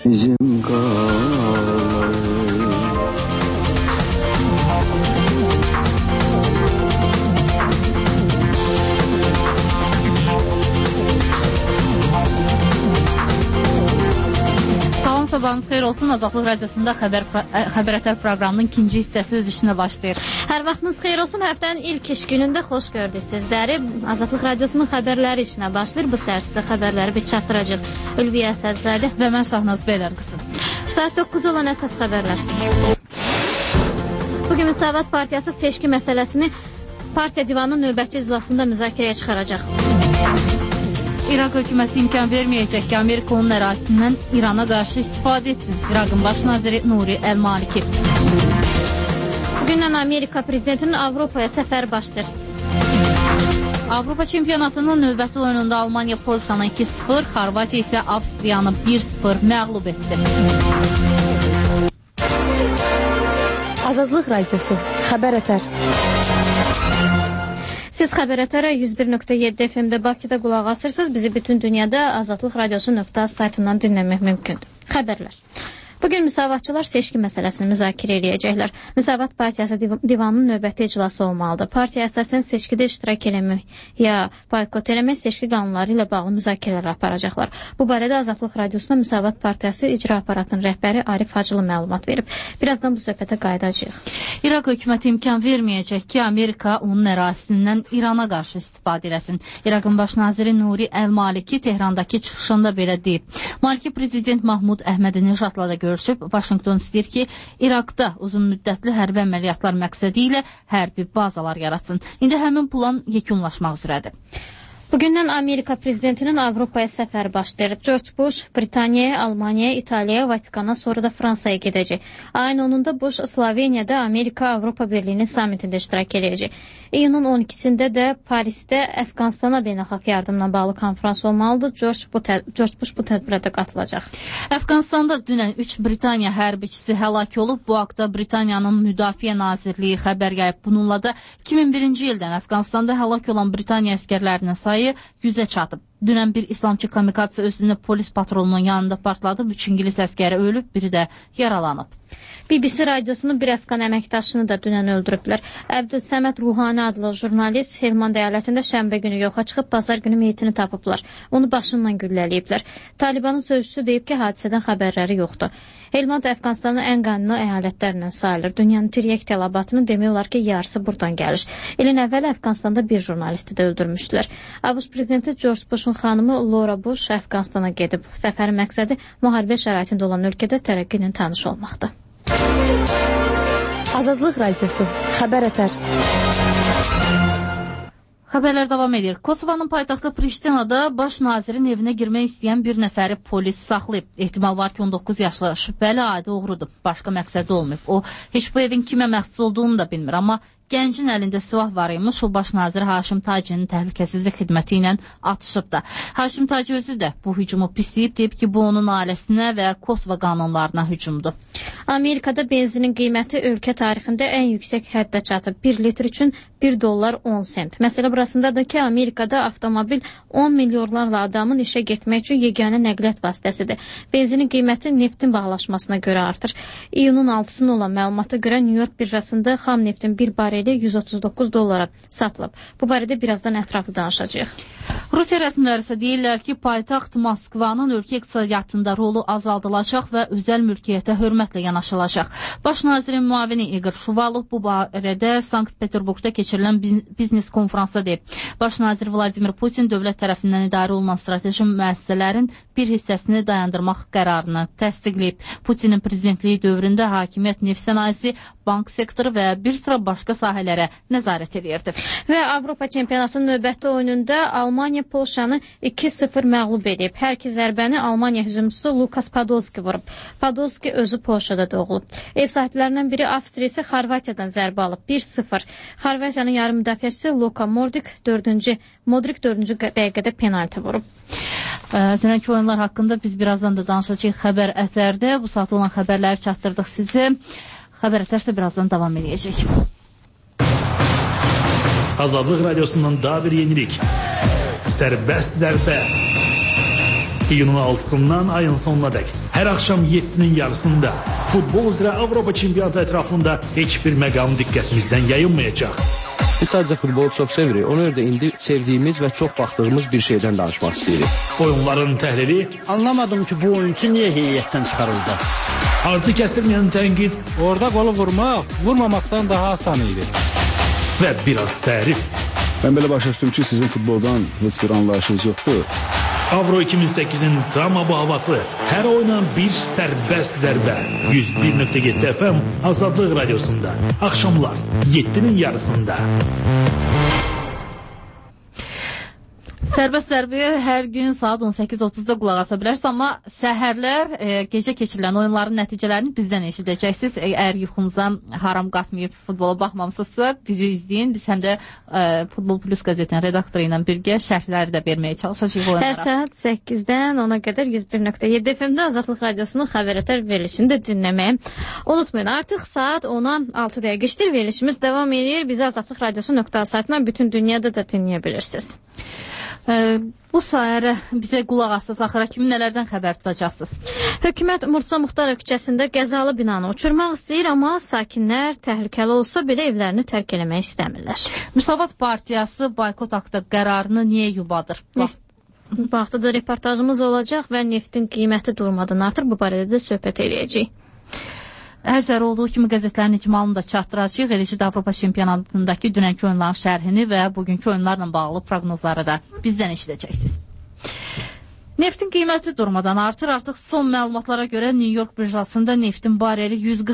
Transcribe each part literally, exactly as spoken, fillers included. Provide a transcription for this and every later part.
bizim qalay. Sabahınız xeyir olsun. Azadlıq Radiosunda xəbər, xəbərətər proqramının ikinci hissəsi öz işinə başlayır. Hər vaxtınız xeyir olsun. Həftənin ilk iş günündə xoş gördük sizləri. Azadlıq Radiosunun xəbərləri işinə başlayır. Bu səhər sizə xəbərləri biz çatdıracaq. Ülviyə Əsədzadə və mən Şahnaz Beylər qızı. Saat doqquz olan əsas xəbərlər. Bugün Müsavat Partiyası seçki məsələsini partiya divanının növbətçi iclasında müzakirəyə çıxaracaq. İraq hökuməti imkan verməyəcək ki, Amerika onun ərazisindən İrana qarşı istifadə etsin. İraqın baş naziri Nuri Əl-Maliki. Bugündən Amerika prezidentinin Avropaya səfəri başlayır. Avropa çempionatının növbəti oyununda Almaniya Polşanı iki sıfır, Xorvatiya isə Avstriyanı bir sıfır məğlub etdi. Azadlıq Radiosu, xəbər ətər. Siz xəbərətərə yüz bir nöqtə yeddi F M-də Bakıda qulaq asırsınız. Bizi bütün dünyada azadlıq radiosu nöqtə saytından dinləmək mümkündür. Xəbərlər. Bugün müsavatçılar seçki məsələsini müzakirə edəcəklər. Müsavat Partiyası div divanının növbəti iclası olmalıdır. Partiya əsasən seçkidə iştirak eləmək ya boykot eləmək seçki qanunları ilə bağlı müzakirələr aparacaqlar. Bu barədə Azadlıq Radiosuna Müsavat Partiyası icra aparatının rəhbəri Arif Hacılı məlumat verib. Birazdan bu söhbətə qayıdacağıq. İraq hökuməti imkan verməyəcək ki, Amerika onun ərazisindən İrana qarşı istifadə eləsin. İraqın baş naziri Nuri Əl-Maliki Tehrandakı çıxışında belə deyib. Maliki prezident Mahmud Əhmədi-Nejadla da görüşüb. Vaşinqton istəyir ki, İraqda uzun müddətli hərbi əməliyyatlar məqsədi ilə hərbi bazalar yaratsın. İndi həmin plan yekunlaşmaq üzrədir. Bugündən Amerika prezidentinin Avropaya səfəri başlayır. George Bush Britaniyaya, Almaniyaya, İtaliyaya, Vatikana, sonra da Fransaya gedəcək. Ayın onunda Bush Sloveniyada Amerika-Avropa Birliyinin samitində iştirak edəcək. İyunun on ikisində də Parisdə Əfqanistana beynəlxalq yardımla bağlı konfrans olmalıdır. George, bu George Bush bu tədbirə də qatılacaq. Əfqanistanda dünən üç Britaniya hərbiçisi həlak olub. Bu haqda Britaniyanın Müdafiə Nazirliyi xəbər yayıb. Bununla da iki min birinci ildən Əfqanistanda həlak olan Britaniya əskərlərinin sayı yüzə çatıb. Dünən bir İslamçı kamikatsı özünü polis patrolunun yanında partladıb. Üç İngilis əskəri ölüb, biri də yaralanıb. B B C radiosunun bir Əfqan əməkdaşını da dünən öldürüblər. Əbdülsəməd Ruhani adlı jurnalist Helmand əyalətində şənbə günü yoxa çıxıb, bazar günü meyitini tapıblar. Onu başından güllələyiblər. Talibanın sözcüsü deyib ki, hadisədən xəbərləri yoxdur. Helmand Əfqanistanın ən qanlı əyalətlərindən sayılır. Dünyanın tiryək tələbatını demək olar ki, yarısı buradan gəlir. İlin əvvəl Əfqanistanda bir jurnalisti də öldürmüşdülər. ABŞ prezidenti George Bush'un xanımı Laura Bush Əfqanistana gedib. Səfərin məqsədi müharibə şəraitində olan ölkədə tərəqqi ilə tanış olmaqdır. Azadlıq Radiosu, xəbər ətər. Xəbərlər davam edir. Kosovanın paytaxtı Priştinada baş nazirin evinə girmək istəyən bir nəfəri polis saxlayıb. Ehtimal var ki, on doqquz yaşlı şübhəli adi oğrudur. Başqa məqsədi olmayıb. O, heç bu evin kimə məxsus olduğunu da bilmir, amma gəncin əlində silah var imiş. O baş naziri Haşim Tacinin təhlükəsizlik xidməti ilə atışıb da. Haşim Taci özü də bu hücumu pisləyib, deyib ki, bu onun ailəsinə və Kosova qanunlarına hücumdur. Amerikada benzinin qiyməti ölkə tarixində ən yüksək həddə çatıb. bir litr üçün bir dollar on sent. Məsələ burasındadır ki, Amerikada avtomobil on milyonlarla adamın işə getmək üçün yeganə nəqliyyat vasitəsidir. Benzinin qiyməti neftin bahalaşmasına görə artır. İyunun altısında olan məlumata görə New York birjasında xam neftin bir bareli yüz otuz doqquz dollara satılıb. Bu barədə birazdan ətraflı danışacağıq. Rusiya rəsmiləri isə deyirlər ki, paytaxt Moskvanın ölkə iqtisadiyyatında rolu azaldılacaq və özəl mülkiyyətə hörmətlə yanaşılacaq. Baş nazirin müavini Igor Şuvalov bu barədə Sankt-Peterburqda keçirilən biznes konferansda deyib. Baş nazir Vladimir Putin dövlət tərəfindən idarə olunan strateji müəssisələrin bir hissəsini dayandırmaq qərarını təsdiqləyib. Putinin prezidentliyi dövründə hakimiyyət neft sənayesi, bank sektoru və bir sıra başqa sahələrə nəzarət edirdi. Və Avropa çempionatının növbəti oyununda Almaniya Polşanı iki sıfır məğlub edib. Hər iki zərbəni Almaniya hücumçusu Lukas Podolski vurub. Podolski özü Polşada doğulub. Ev sahiblərindən biri Avstriya isə Xorvatiyadan zərbə alıb. bir sıfır. Xorvatiyanın yarım müdafiəçisi Luka Modric dördüncü Modric dördüncü dəqiqədə penalti vurub. Dünənki oyunlar haqqında biz birazdan da danışacağıq xəbər əsərdə. Bu saat olan xəbərləri çatdırdıq sizə. Xəbər əsərsə birazdan davam edəcək. Azadlıq Radiosundan daha bir yenilik. Sərbəst zərbə. İyunun altısından ayın sonuna dək. Hər axşam yeddinin yarısında futbol üzrə Avropa çempionatı ətrafında heç bir məqam diqqətimizdən yayınmayacaq. Biz sadəcə futbolu çox sevirik. Ona görə də indi sevdiyimiz və çox baxdığımız bir şeydən danışmaq istəyirik. Oyunların təhlili. Anlamadım ki, bu oyuncu niyə heyətdən çıxarıldı? Artı kəsilməyən tənqid. Orada qolu vurmaq, vurmamaqdan daha asan idi. Və biraz tərif. Mən belə başa düşdüm ki, sizin futboldan heç bir anlayışınız yoxdur. Avro iki min səkkizin tam bu havası. Hər oyuna bir sərbəst zərbə. yüz bir nöqtə yeddi F M Azadlıq Radiosunda. Axşamlar yeddinin yarısında. Sərbəst zərbəyə hər gün saat on səkkiz otuzda qulaq asa bilərsiniz, amma səhərlər e, gecə keçirilən oyunların nəticələrini bizdən eşidəcəksiniz. Əgər yuxunuza haram qatmayıb futbola baxmamısınızsa, bizi izləyin. Biz həm də e, Futbol Plus qəzetinin redaktoru ilə birgə şərhləri də verməyə çalışacağıq oyunlara. Hər saat səkkizdən ona qədər yüz bir nöqtə yeddi F M-də Azadlıq Radiosunun xəbərətər verilişini də dinləməyi unutmayın. Artıq saat ona altı dəqiqə işdir. Verilişimiz davam edir. Bizi Azadlıq Radiosu nöqtə saytından bütün dünyada da dinləyə bilirsiniz. Ee, bu sayədə bizə qulaq asdınız, axıra kimi nələrdən xəbər tutacaqsınız? Hökumət Murtuza Muxtarov küçəsində qəzalı binanı uçurmaq istəyir, amma sakinlər təhlükəli olsa belə evlərini tərk eləmək istəmirlər. Müsavat Partiyası boykot haqqında qərarını niyə yubadır? Neft, bu haqda da reportajımız olacaq və neftin qiyməti durmadan artır. Bu barədə də söhbət eləyəcəyik. Hər zərə olduğu kimi qəzetlərin icmalını da çatdıracağıq. Eləcə də Avropa çempionatındakı dünənki oyunların şərhini və bugünkü oyunlarla bağlı proqnozları da bizdən eşidəcəksiniz. Neftin qiyməti durmadan artır. Artıq son məlumatlara görə New York birjasında neftin bareli yüz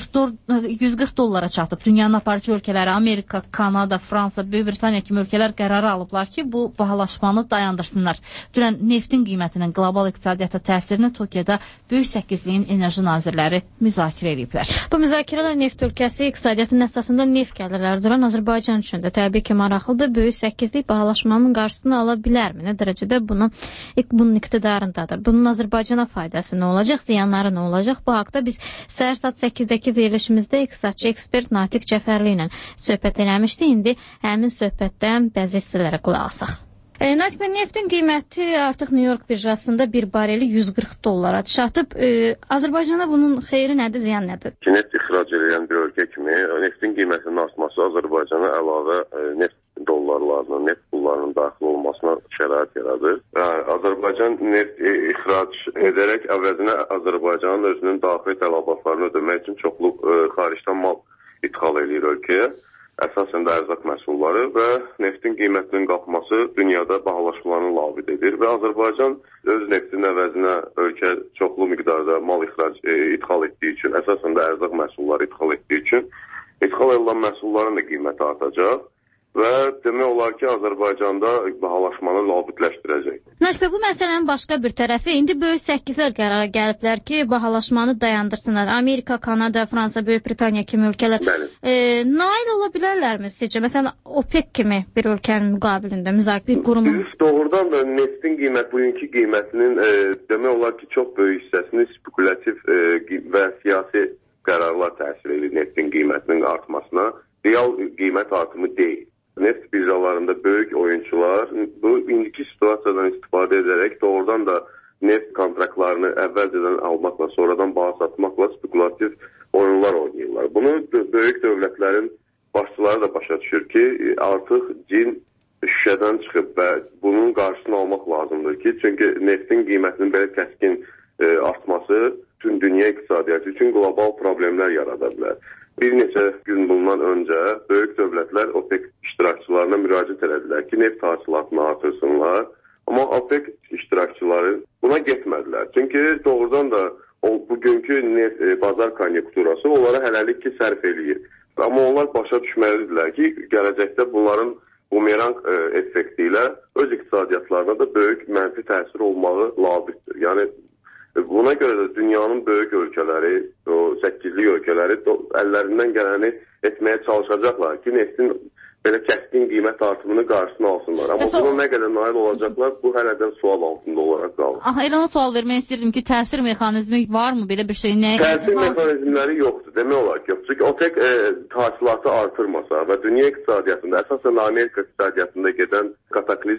qırx dollara çatıb. Dünyanın aparıcı ölkələri Amerika, Kanada, Fransa, Böyük Britaniya kimi ölkələr qərarı alıblar ki, bu bahalaşmanı dayandırsınlar. Dünən neftin qiymətinin qlobal iqtisadiyyata təsirini Tokyoda Böyük Səkkizliyin enerji nazirləri müzakirə ediblər. Bu müzakirələr neft ölkəsi iqtisadiyyatının əsasında neft gəlirləri duran Azərbaycan üçün də təbii ki, maraqlıdır. Böyük Səkkizlik bahalaşmanın qarşısını ala bilərmi? Nə dərəcədə bunu, bunun iqtidarı bunun Azərbaycana faydası nə olacaq, ziyanları nə olacaq? Bu haqda biz səhər saat səkkizdə verilişimizdə iqtisadçı ekspert Natiq Cəfərli ilə söhbət eləmişdik. İndi həmin söhbətdən bəzi hissələrə qulaq asaq. E, Natiq bəy, neftin qiyməti artıq New York birjasında bir bareli yüz qırx dollara çatıb. E, Azərbaycana bunun xeyri nədir, ziyan nədir? Neft ixrac edən bir ölkə kimi neftin qiymətinin artması Azərbaycana əlavə e, neft dollarlarına, neft pullarının daxil olmasına şərait yaradır. Azərbaycan neft ixrac edərək əvəzinə Azərbaycanın özünün daxili tələbatlarını ödəmək üçün çoxlu e, xaricdən mal ithal edir ölkəyə. Əsasən də ərzaq məhsulları və neftin qiymətinin qalxması dünyada bahalaşmalarını lavid edir və Azərbaycan öz neftin əvəzinə ölkə çoxlu miqdarda mal ixrac e, ithal etdiyi üçün, əsasən də ərzaq məhsulları ithal etdiyi üçün ithal edilən məhsulların da qiyməti artacaq. Və demək olar ki, Azərbaycanda bahalaşmanı labidləşdirəcək. Natiq bəy, bu məsələnin başqa bir tərəfi, indi Böyük Səkkizlər qərara gəliblər ki, bahalaşmanı dayandırsınlar. Amerika, Kanada, Fransa, Böyük Britaniya kimi ölkələr e, nail ola bilərlərmi sizcə? Məsələn, OPEC kimi bir ölkənin müqabilində müzakirə qurumu. Biz doğrudan da neftin qiymət, bugünkü qiymətinin e, demək olar ki, çox böyük hissəsini spekulativ e, və siyasi qərarlar təsir edir neftin qiymətinin artmasına. Real qiymət artımı deyil. Neft birjalarında böyük oyuncular bu indiki situasiyadan istifadə edərək doğrudan da neft kontraktlarını əvvəlcədən almaqla, sonradan baha satmaqla spekulativ oyunlar oynayırlar. Bunu böyük dövlətlərin başçıları da başa düşür ki, artıq cin şüşədən çıxıb və bunun qarşısını almaq lazımdır ki, çünki neftin qiymətinin belə kəskin e, artması bütün dünya iqtisadiyyatı üçün qlobal problemlər yarada bilər. Bir neçə gün bundan öncə böyük dövlətlər OPEC iştirakçılarına müraciət elədilər ki, neft hasilatını artırsınlar. Amma OPEC iştirakçıları buna getmədilər. Çünki doğrudan da o, bugünkü neft e, bazar konjunkturası onlara hələlik ki, sərf eləyir. Amma onlar başa düşməlidirlər ki, gələcəkdə bunların bumerang e, effekti ilə öz iqtisadiyyatlarına da böyük mənfi təsir olmağı labiddir. Yəni, buna görə də dünyanın böyük ölkələri, o səkkizlik ölkələri əllərindən gələni etməyə çalışacaqlar ki, neftin belə kəskin qiymət artımını qarşısını alsınlar. Amma Məsəl... buna nə qədər nail olacaqlar, bu hələdən sual altında olaraq qalır. Aha, elə ona sual vermək istəyirdim ki, təsir mexanizmi varmı belə bir şey? Nə... Təsir mexanizmləri yoxdur, demək olar ki, yoxdur. Çünki OPEC e, tahsilatı artırmasa və dünya iqtisadiyyatında, əsasən Amerika iqtisadiyyatında gedən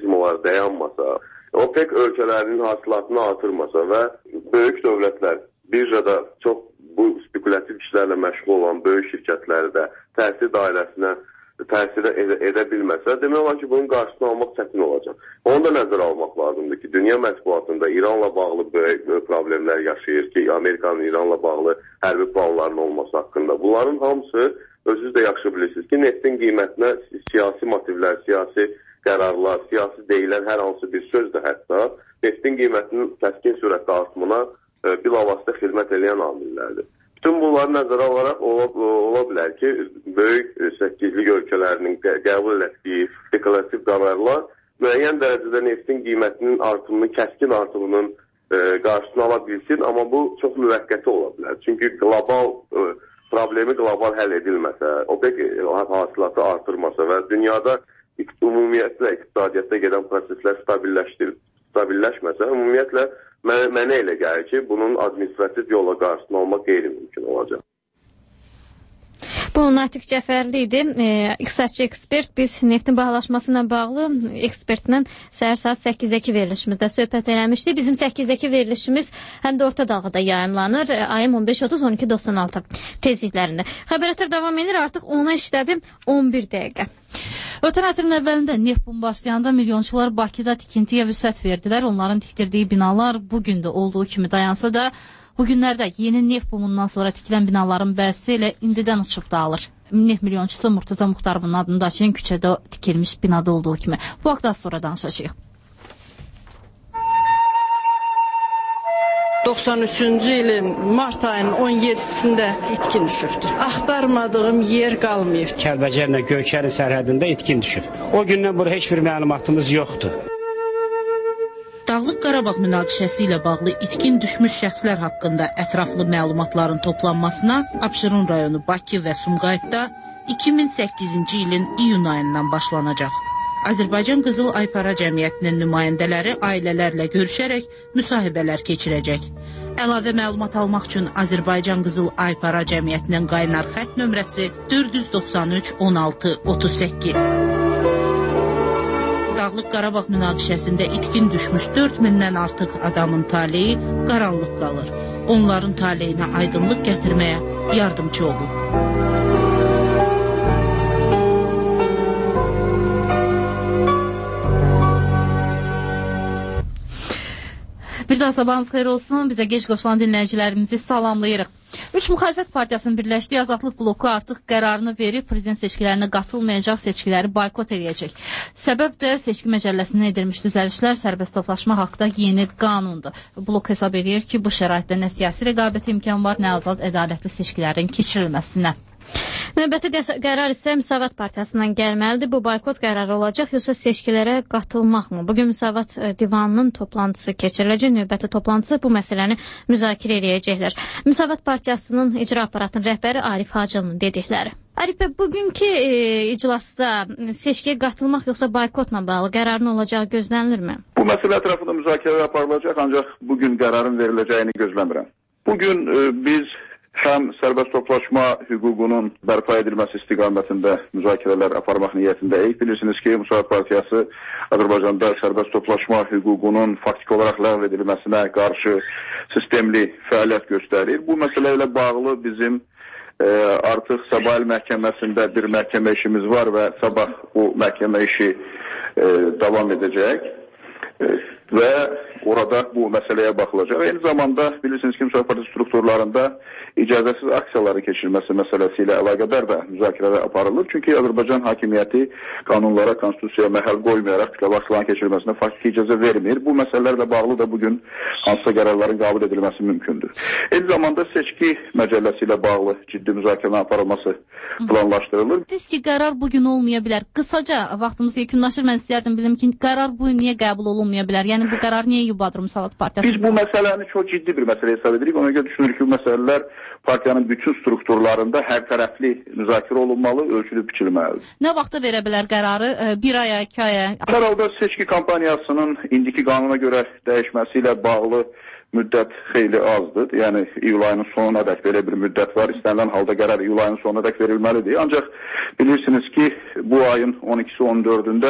kataklizmalar dayanmasa, OPEC ölkələrinin hasilatını artırmasa və böyük dövlətlər birjada çox bu spekulativ işlərlə məşğul olan böyük şirkətləri də təsir dairəsinə təsir edə, edə bilməsə, demək olar ki, bunun qarşısını almaq çətin olacaq. Onu da nəzərə almaq lazımdır ki, dünya mətbuatında İranla bağlı böyük, böyük problemlər yaşayır ki, Amerikanın İranla bağlı hərbi planlarının olması haqqında. Bunların hamısı, özünüz də yaxşı bilirsiniz ki, neftin qiymətinə siyasi motivlər, siyasi qərarlar, siyasi deyilən hər hansı bir söz də hətta neftin qiymətinin kəskin sürətlə artmına e, bilavasitə xidmət edən amillərdir. Bütün bunları nəzərə alaraq ola, ola bilər ki, böyük səkkizlik ölkələrinin qəbul etdiyi spekulativ qərarlar müəyyən dərəcədə neftin qiymətinin artımının, kəskin artımının e, qarşısını ala bilsin, amma bu çox müvəqqəti ola bilər. Çünki qlobal e, problemi qlobal həll edilməsə, OPEC hasilatı artırmasa və dünyada ümumiyyətlə iqtisadiyyatda gedən proseslər stabilləşməsə, ümumiyyətlə Mənə, mənə elə gəlir ki, bunun administrativ yola qarşısını almaq qeyri-mümkün olacaq. Bu Natiq Cəfərli idi. E, İqtisadçı ekspert. Biz neftin bahalaşması ilə bağlı ekspertlə səhər saat səkkizdə verilişimizdə söhbət eləmişdik. Bizim səkkizdə verilişimiz həm də orta dalğada yayımlanır. ayın on beş otuz on iki doxsan altı tezliklərində. Xəbərətlər davam edir. Artıq ona işlədim on bir dəqiqə. Ötən əsrin əvvəlində neft bombaşlayanda milyonçular Bakıda tikintiyə vüsət verdilər. Onların tikdirdiyi binalar bugün də olduğu kimi dayansa da, bu günlərdə yeni neft bumundan sonra tikilən binaların bəzisi ilə indidən uçub dağılır. Neft milyonçusu Murtuza Muxtarovun adını daşıyan küçədə tikilmiş binada olduğu kimi. Bu haqda sonra danışacağıq. doxsan üçüncü ilin mart ayının on yeddisində itkin düşübdür. Axtarmadığım yer qalmayıb. Kəlbəcərlə Göyçərin sərhədində itkin düşüb. O gündən bura heç bir məlumatımız yoxdur. Dağlıq Qarabağ münaqişəsi ilə bağlı itkin düşmüş şəxslər haqqında ətraflı məlumatların toplanmasına Abşeron rayonu Bakı və Sumqayıtda iki min səkkizinci ilin iyun ayından başlanacaq. Azərbaycan Qızıl Aypara Cəmiyyətinin nümayəndələri ailələrlə görüşərək müsahibələr keçirəcək. Əlavə məlumat almaq üçün Azərbaycan Qızıl Aypara Cəmiyyətinin qaynar xətt nömrəsi dörd yüz doxsan üç on altı otuz səkkiz. Dağlıq Qarabağ münaqişəsində itkin düşmüş dörd mindən artıq adamın taleyi qaranlıq qalır. Onların taleyinə aydınlıq gətirməyə yardımcı olun. Bir daha sabahınız xeyir olsun. Bizə gec qoşulan dinləyicilərimizi salamlayırıq. Üç müxalifət partiyasının birləşdiyi Azadlıq bloku artıq qərarını verib, prezident seçkilərinə qatılmayacaq seçkiləri boykot edəcək. Səbəb də seçki məcəlləsində edilmiş düzəlişlər, sərbəst toplaşma haqqında yeni qanundur. Blok hesab edir ki, bu şəraitdə nə siyasi rəqabət imkan var, nə azad ədalətli seçkilərin keçirilməsinə. Növbəti qərar isə Müsavat Partiyasından gəlməlidir. Bu boykot qərarı olacaq, yoxsa seçkilərə qatılmaq mı? Bugün Müsavat divanının toplantısı keçiriləcək. Növbəti toplantısı bu məsələni müzakirə edəcəklər. Müsavat Partiyasının icra aparatının rəhbəri Arif Hacılının dedikləri. Arif bəy, bugünkü e, iclasda seçkiyə qatılmaq yoxsa boykotla bağlı qərarın olacağı gözlənilirmi? Bu məsələ ətrafında müzakirə aparılacaq, ancaq bugün qərarın veriləcəyini gözləmirəm. Bugün e, biz həm sərbəst toplaşma hüququnun bərpa edilməsi istiqamətində müzakirələr aparmaq niyyətindəyik. Bilirsiniz ki, Müsavat Partiyası Azərbaycanda sərbəst toplaşma hüququnun faktik olaraq ləğv edilməsinə qarşı sistemli fəaliyyət göstərir. Bu məsələ ilə bağlı bizim e, artıq Sabah məhkəməsində bir məhkəmə işimiz var və sabah bu məhkəmə işi e, davam edəcək e, və orada bu məsələyə baxılacaq. Eyni zamanda bilirsiniz ki, Müsavat Partiyası strukturlarında icazəsiz aksiyaları keçirilməsi məsələsi ilə əlaqədar da müzakirələr aparılır. Çünki Azərbaycan hakimiyyəti qanunlara, konstitusiyaya məhəl qoymayaraq aksiyaların keçirilməsinə faktiki icazə vermir. Bu məsələlərlə bağlı da bugün hansısa qərarların qəbul edilməsi mümkündür. Eyni zamanda seçki məcəlləsi ilə bağlı ciddi müzakirələr aparılması planlaşdırılır. Siz ki, qərar bugün olmaya bilər. Qısaca vaxtımız yekunlaşır. Mən istəyərdim bilim ki, qərar bu niyə qəbul olunmaya bilər? Yəni bu qərar niyə yubadır Müsavat Partiyası? Biz bu məsələni çox ciddi bir məsələ hesab edirik. Ona görə düşünürük ki, bu məsələlər partiyanın bütün strukturlarında hər tərəfli müzakirə olunmalı, ölçülüb biçilməlidir. Nə vaxta verə bilər qərarı? Bir aya, iki aya? Hər halda seçki kampaniyasının indiki qanuna görə dəyişməsi ilə bağlı müddət xeyli azdır. Yəni iyul ayının sonuna dək belə bir müddət var. İstənilən halda qərar iyul ayının sonuna dək verilməlidir. Ancaq bilirsiniz ki, bu ayın on ikisi on dördündə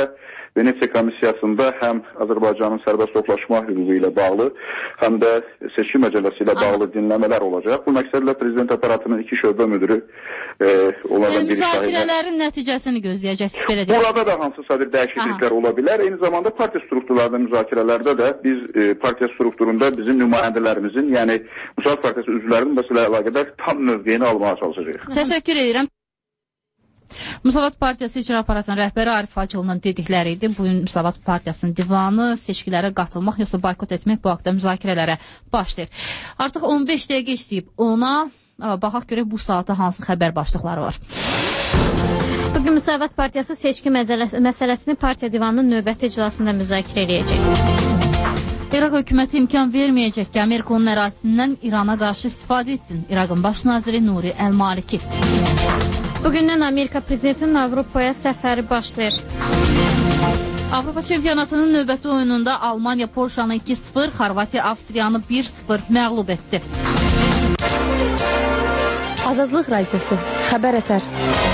Venesiya komissiyasında həm Azərbaycanın sərbəst toplaşma hüququ ilə bağlı, həm də seçki məcəlləsi ilə bağlı dinləmələr olacaq. Bu məqsədlə prezident aparatının iki şöbə müdürü e, onlardan biri şahidi. Müzakirələrin nəticəsini gözləyəcəksiniz, belə deyək. Burada da hansısa bir dəyişikliklər ola bilər. Eyni zamanda partiya strukturlarında müzakirələrdə də biz e, partiya strukturunda bizim nümayəndələrimizin, yəni Müsavat Partiyası üzvlərinin məsələ əlaqədar tam mövqeyini almağa çalışacağıq. Təşəkkür edirəm. Müsavat Partiyası icra aparatının rəhbəri Arif Hacılının dedikləri idi. Bugün Müsavat Partiyasının divanı seçkilərə qatılmaq yoxsa boykot etmək bu haqda müzakirələrə başlayır. Artıq on beş dəqiqə işləyib ona, baxaq görək bu saata hansı xəbər başlıqları var. Bugün Müsavat Partiyası seçki məsələsini partiya divanının növbəti iclasında müzakirə edəcək. İraq hökuməti imkan verməyəcək ki, Amerika onun ərazisindən İrana qarşı istifadə etsin. İraqın baş naziri Nuri Əl-Maliki. Bugündən Amerika prezidentinin Avropaya səfəri başlayır. Avropa çempionatının növbəti oyununda Almaniya Polşanı iki sıfır, Xorvatiya Avstriyanı bir sıfır məğlub etdi. Azadlıq Radiosu, Xəbər Ətər.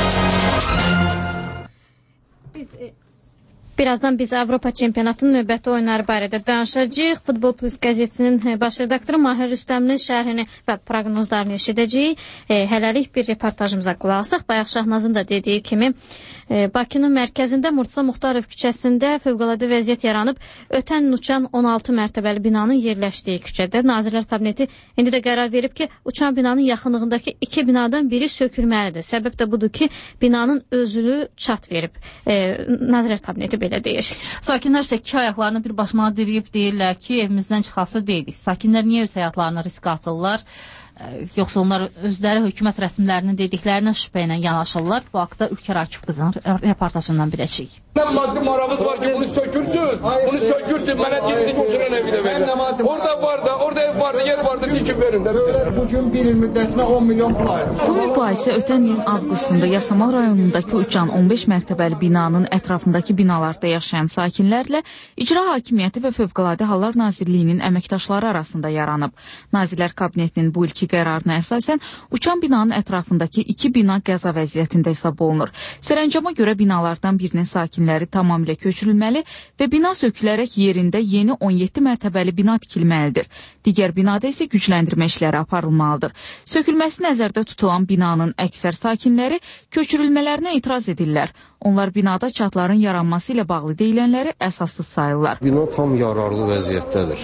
Biz... Birazdan biz Avropa çempionatının növbəti oyunları barədə danışacağıq. Futbol Plus qəzetinin baş redaktoru Mahir Rüstəminin şərhini və proqnozlarını eşidəcəyik. E, hələlik bir reportajımıza qulaq asaq. Bayaq Şahnazın da dediyi kimi e, Bakının mərkəzində Murtuza Muxtarov küçəsində fövqəladə vəziyyət yaranıb. Ötən uçan on altı mərtəbəli binanın yerləşdiyi küçədə Nazirlər Kabineti indi də qərar verib ki, uçan binanın yaxınlığındakı iki binadan biri sökülməlidir. Səbəb də budur ki, binanın özülü çat verib. E, Nazirlər Kabineti belə deyir. Sakinlər isə iki ayaqlarını bir başmağa diriyib deyirlər ki, evimizdən çıxası deyilik. Sakinlər niyə öz həyatlarını riska atırlar? Yoxsa onlar özləri hökumət rəsmilərinin dediklərinə şübhə ilə yanaşırlar. Bu haqda Ülkər Akif qızın reportajından biləcəyik. Maddi maramız var ki, bunu sökürsünüz. Bunu sökürsün, mənə deyilsin ki, uçuran evi də verir. Orada var da, orada ev vardı, yer vardı, dikin verin. Bugün bir il müddətinə on milyon pul ayırır. Bu mübahisə ötən ilin avqustunda Yasamal rayonundakı uçan on beş mərtəbəli binanın ətrafındakı binalarda yaşayan sakinlərlə İcra Hakimiyyəti və Fövqəladə Hallar Nazirliyinin əməkdaşları arasında yaranıb. Nazirlər Kabinetinin bu ilki qərarına əsasən uçan binanın ətrafındakı iki bina qəza vəziyyətində hesab olunur. Sərəncama görə binalardan birinin sakinləri tamamilə köçürülməli və bina sökülərək yerində yeni on yeddi mərtəbəli bina tikilməlidir. Digər binada isə gücləndirmə işləri aparılmalıdır. Sökülməsi nəzərdə tutulan binanın əksər sakinləri köçürülmələrinə etiraz edirlər. Onlar binada çatların yaranması ilə bağlı deyilənləri əsassız sayırlar. Bina tam yararlı vəziyyətdədir.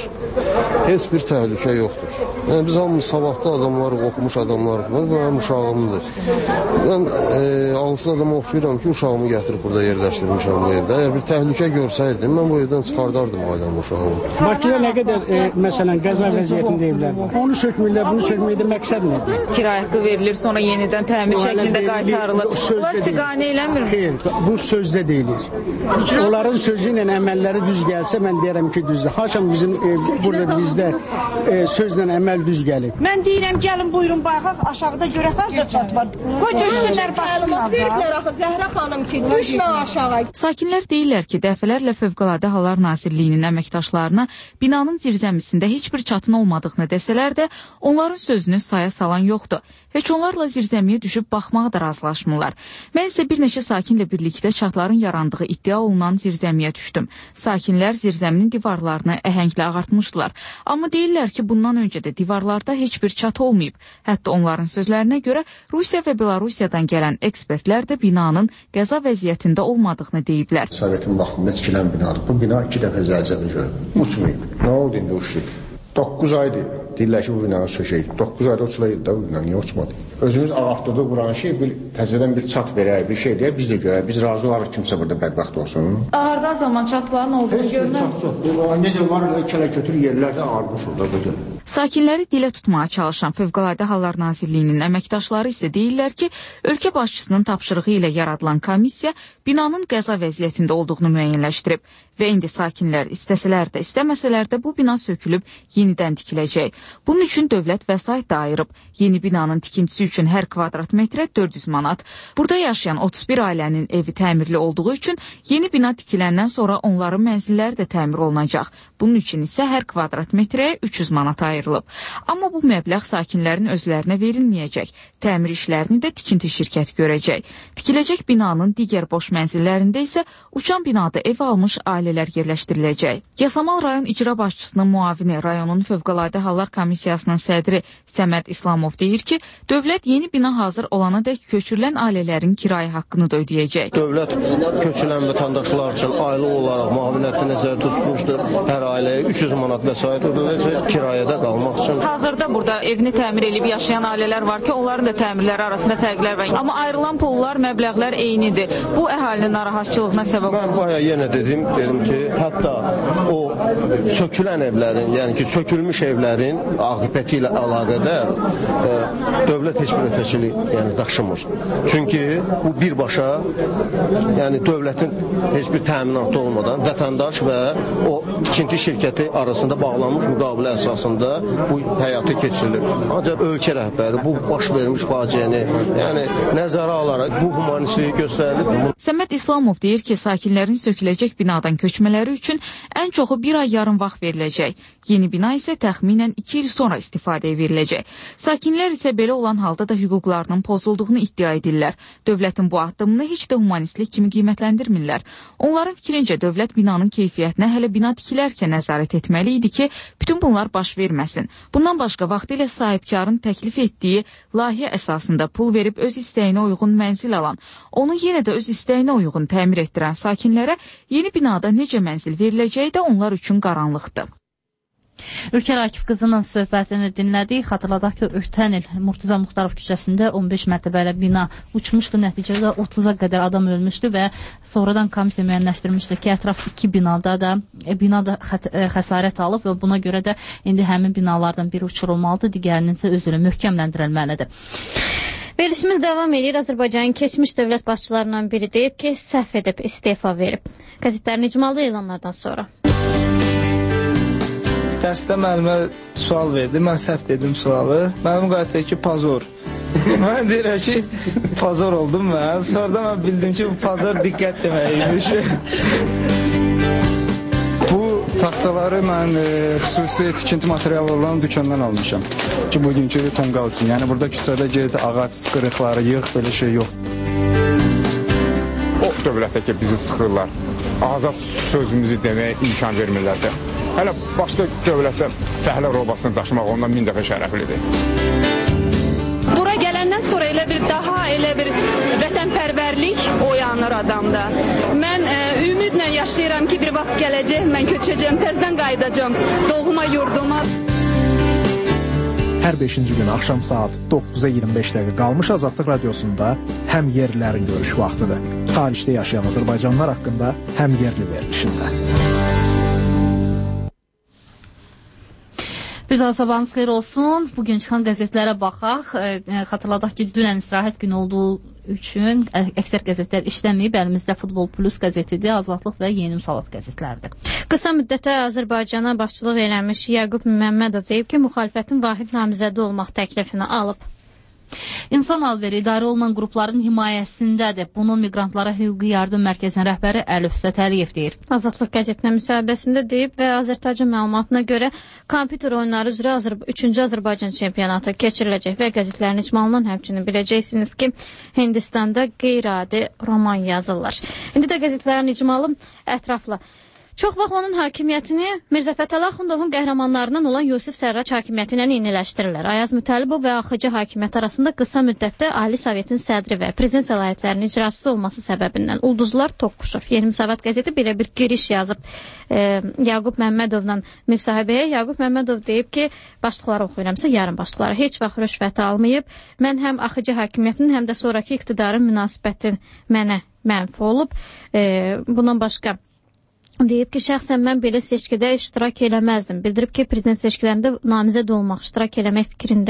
Heç bir təhlükə yoxdur. Yəni, biz hamımız savadlı adamlarıq, oxumuş adamlarıq. Bu mənim uşağımdır. Mən e, ağılsız adama oxşuyuram ki, uşağımı gətirib burada yerləşdirmişəm bu evdə. Əgər bir təhlükə görsəydim, mən bu evdən çıxardardım ailəm uşağımı. Bakıda nə qədər e, məsələn qəza vəziyyətində evlər var. Onu sökmürlər, bunu sökməkdə məqsəd nədir? Kirayə haqqı verilir, sonra yenidən təmir şəklində qaytarılır. Bunlar siqanə eləmir. Xeyr, bu sözdə deyilir. Onların sözü ilə əməlləri düz gəlsə, mən deyərəm ki, düzdür. Haçan bizim e, burada bizdə e, sözlə əməl düz gəlib. Mən deyirəm, gəlin buyurun baxaq, aşağıda görək harda çat var. Qoy düşsünlər, baxsınlar. Veriblər axı Zəhra xanım ki, düşmə aşağı. Sakinlər deyirlər ki, dəfələrlə Fövqəladə Hallar Nazirliyinin əməkdaşlarına binanın zirzəmisində heç bir çatın olmadığını desələr də, onların sözünü saya salan yoxdur. Heç onlarla zirzəmiyə düşüb baxmağa da razılaşmırlar. Mən isə bir neçə sakinlə birlikdə çatların yarandığı iddia olunan zirzəmiyə düşdüm. Sakinlər zirzəminin divarlarını əhənglə ağartmışdılar. Amma deyirlər ki, bundan öncə də divarlarda heç bir çat olmayıb. Hətta onların sözlərinə görə Rusiya və Belarusiyadan gələn ekspertlər də binanın qəza vəziyyətində olmadığını deyiblər. Sovetin vaxtında tikilən binadır. Bu bina iki dəfə zəlzələ görüb. Uçmayıb. Nə oldu indi uçdu? doqquz aydır. Deyirlər ki, bu binanı sökək. doqquz ayda uçulaydı da bu bina, niyə uçmadı? Özümüz ağartdırdıq buranı şey, bir təzədən bir çat verər, bir şey deyər, biz də görər. Biz razı olarıq kimsə burada bədbəxt olsun. Ağardan zaman çatların olduğunu görmürsünüz. Necə var, kələ-kötür yerlərdə ağarmış orada budur. Sakinləri dilə tutmağa çalışan Fövqəladə Hallar Nazirliyinin əməkdaşları isə deyirlər ki, ölkə başçısının tapşırığı ilə yaradılan komissiya binanın qəza vəziyyətində olduğunu müəyyənləşdirib və indi sakinlər istəsələr də, istəməsələr də bu bina sökülüb yenidən tikiləcək. Bunun üçün dövlət vəsait də ayırıb. Yeni binanın tikintisi üçün hər kvadrat metrə dörd yüz manat. Burada yaşayan otuz bir ailənin evi təmirli olduğu üçün yeni bina tikiləndən sonra onların mənzilləri də təmir olunacaq. Bunun üçün isə hər kvadrat metrəyə üç yüz manat ayrılıb. Amma bu məbləğ sakinlərin özlərinə verilməyəcək. Təmir işlərini də tikinti şirkəti görəcək. Tikiləcək binanın digər boş mənzillərində isə uçan binada ev almış ailələr yerləşdiriləcək. Yasamal rayon icra başçısının müavini, rayonun Fövqəladə Hallar Komissiyasının sədri Səməd İslamov deyir ki, dövlət yeni bina hazır olana dək köçürülən ailələrin kirayə haqqını da ödəyəcək. Dövlət köçülən vətəndaşlar üçün aylıq olaraq müavinəti nəzərdə tutmuşdur. Hər ailəyə üç yüz manat vəsait ödəyəcək kirayədə qalmaq üçün. Hazırda burada evini təmir edib yaşayan ailələr var ki, onların da təmirləri arasında fərqlər var. Amma ayrılan pullar, məbləğlər eynidir. Bu əhalinin narahatçılığına səbəb olur. Mən baya yenə dedim, dedim ki, hətta o sökülən evlərin, yəni ki, sökülmüş evlərin aqibəti ilə əlaqədar e, dövlət heç bir ötəçilik yəni, daşımır. Çünki bu birbaşa yəni dövlətin heç bir təminatı olmadan vətəndaş və o tikinti şirkəti arasında bağlanmış müqavilə əsasında bu həyata keçirilir. Ancaq ölkə rəhbəri bu baş vermiş faciəni yəni nəzərə alaraq bu humanistliyi göstərilib. Səməd İslamov deyir ki, sakinlərin söküləcək binadan köçmələri üçün ən çoxu bir ay yarım vaxt veriləcək. Yeni bina isə təxminən iki il sonra istifadəyə veriləcək. Sakinlər isə belə olan halda da hüquqlarının pozulduğunu iddia edirlər. Dövlətin bu addımını heç də humanistlik kimi qiymətləndirmirlər. Onların fikrincə dövlət binanın keyfiyyətinə hələ bina tikilərkən nəzarət etməli idi ki, bütün bunlar baş verməsin. Bundan başqa vaxtilə sahibkarın təklif etdiyi layihə əsasında pul verib öz istəyinə uyğun mənzil alan, onu yenə də öz istəyinə uyğun təmir etdirən sakinlərə yeni binada necə mənzil veriləcəyi də onlar üçün qaranlıqdır. Ülker Akif qızının söhbətini dinlədik. Xatırladaq ki, ötən il Murtuza Muxtarov küçəsində on beş mərtəbəli bina uçmuşdu. Nəticədə otuza qədər adam ölmüşdü və sonradan komissiya müəyyənləşdirmişdi ki, ətraf iki binada da e, bina da xəsarət alıb və buna görə də indi həmin binalardan biri uçurulmalıdır, digərinin isə özünü möhkəmləndirilməlidir. Verilişimiz davam edir. Azərbaycanın keçmiş dövlət başçılarından biri deyib ki, səhv edib, istefa verib. Qəzetlərin icmalı elanlardan sonra. Dərsdə müəllimə sual verdi, mən səhv dedim sualı. Müəllim qayıtdı ki, pazor. Mən deyirəm ki, pazor oldum mən. Sonra mən bildim ki, bu pazor diqqət deməkmiş. Bu taxtaları mən e, xüsusi tikinti materialı olan dükkandan almışam. Ki, bugünkü tonqal üçün. Yəni, burada küçədə ged, ağac qırıqları yığ, belə şey yox. O dövlətdə ki, bizi sıxırlar. Azad sözümüzü deməyə imkan vermirlərsə. Hələ başqa dövlətdə fəhlə robasını daşımaq ondan min dəfə şərəflidir. Bura gələndən sonra elə bir daha elə bir vətənpərvərlik oyanır adamda. Mən e, ümidlə yaşayıram ki, bir vaxt gələcək, mən köçəcəm, təzdən qayıdacam doğma yurduma. Hər beşinci gün axşam saat doqquza iyirmi beş dəqiqə qalmış Azadlıq Radiosunda həm yerlilərin görüş vaxtıdır. Xaricdə yaşayan Azərbaycanlılar haqqında həm yerli verilişində. Bir daha sabahınız xeyir olsun. Bugün çıxan qəzetlərə baxaq. E, xatırladaq ki, dünən istirahət günü olduğu üçün əksər qəzetlər işləməyib. Əlimizdə Futbol Plus qəzetidir, Azadlıq və Yeni Müsavat qəzetləridir. Qısa müddətə Azərbaycana başçılıq eləmiş Yaqub Məmmədov deyib ki, müxalifətin vahid namizədi olmaq təklifini alıb. İnsan alveri idarə olunan qrupların himayəsindədir. Bunu Miqrantlara Hüquqi Yardım Mərkəzinin rəhbəri Əlifzət Əliyev deyir. Azadlıq qəzetinə müsahibəsində deyib və Azərtacın məlumatına görə kompüter oyunları üzrə Azər üçüncü Azərbaycan çempionatı keçiriləcək və qəzetlərin icmalından həmçinin biləcəksiniz ki, Hindistanda qeyri-adi roman yazırlar. İndi də qəzetlərin icmalı ətraflı. Çox vaxt onun hakimiyyətini Mirzə Fətəli Axundovun qəhrəmanlarından olan Yusif Sərrac hakimiyyəti ilə eyniləşdirirlər. Ayaz Mütəllibov və Axıcı hakimiyyət arasında qısa müddətdə Ali Sovetin sədri və prezident səlahiyyətlərinin icraçısı olması səbəbindən ulduzlar toqquşur. Yeni Müsavat qəzeti belə bir giriş yazıb e, Yaqub Məmmədovla müsahibəyə. Yaqub Məmmədov deyib ki, başlıqları oxuyuramsa yarın başlıqları heç vaxt rüşvət almayıb. Mən həm Axıcı hakimiyyətinin, həm də sonraki iqtidarın münasibəti mənə mənfi olub. E, bundan başqa deyib ki, şəxsən mən belə seçkidə iştirak eləməzdim. Bildirib ki, prezident seçkilərində namizəd olmaq, iştirak eləmək fikrində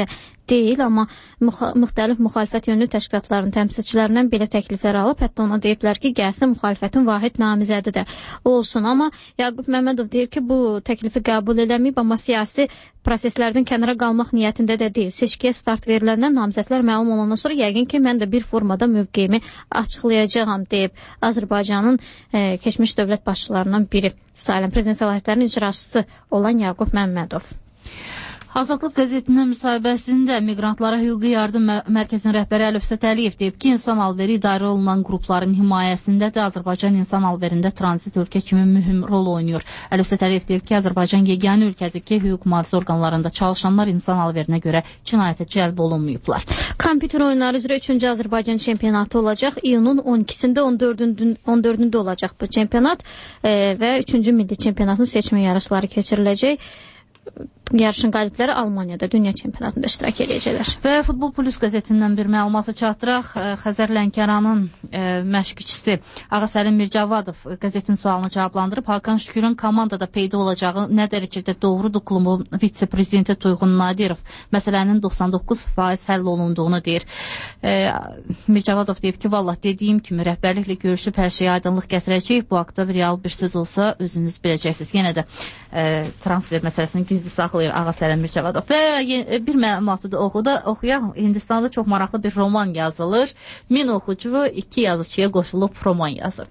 deyil, amma müx müxtəlif müxalifət yönlü təşkilatların təmsilçilərindən belə təkliflər alıb, hətta ona deyiblər ki, gəlsin müxalifətin vahid namizədi də olsun. Amma Yaqub Məmmədov deyir ki, bu təklifi qəbul eləməyib, amma siyasi proseslərdən kənara qalmaq niyyətində də deyil. Seçkiyə start veriləndən namizədlər məlum olandan sonra yəqin ki, mən də bir formada mövqeyimi açıqlayacağam deyib Azərbaycanın e, keçmiş dövlət başçılarından biri sayılan prezident səlahiyyətlərinin icraçısı olan Yaqub Məmmədov. Azadlıq qəzetinin müsahibəsində Miqrantlara Hüquqi Yardım Mərkəzinin rəhbəri Əlövsət Əliyev deyib ki, insan alveri idarə olunan qrupların himayəsində də Azərbaycan insan alverində tranzit ölkə kimi mühüm rol oynayır. Əlövsət Əliyev deyib ki, Azərbaycan yeganə ölkədir ki, hüquq mühafizə orqanlarında çalışanlar insan alverinə görə cinayətə cəlb olunmayıblar. Kompüter oyunları üzrə üçüncü Azərbaycan çempionatı olacaq. İyunun on ikisində on dördündə olacaq bu çempionat e, və üçüncü milli çempionatın seçmə yarışları keçiriləcək. Yarışın qalibləri Almaniyada dünya çempionatında iştirak edəcəklər. Və Futbol Plus qəzetindən bir məlumatı çatdıraq. Xəzər Lənkəranın e, məşqçisi Ağasəlim Mircavadov qəzetin sualını cavablandırıb. Hakan Şükürün komandada peyda olacağı nə dərəcədə doğrudur, klubu vitse-prezidenti Tuyğun Nadirov məsələnin doxsan doqquz faiz həll olunduğunu deyir. E, Mircavadov deyib ki, vallah dediyim kimi rəhbərliklə görüşüb hər şeyə aydınlıq gətirəcək. Bu haqda real bir söz olsa özünüz biləcəksiniz. Yenə də e, transfer məsələsini gizli saxlayır Ağasəlim Mircavadov. Və bir məlumatı da oxuyaq. Hindistanda çox maraqlı bir roman yazılır. Min oxucu iki yazıçıya qoşulub roman yazır.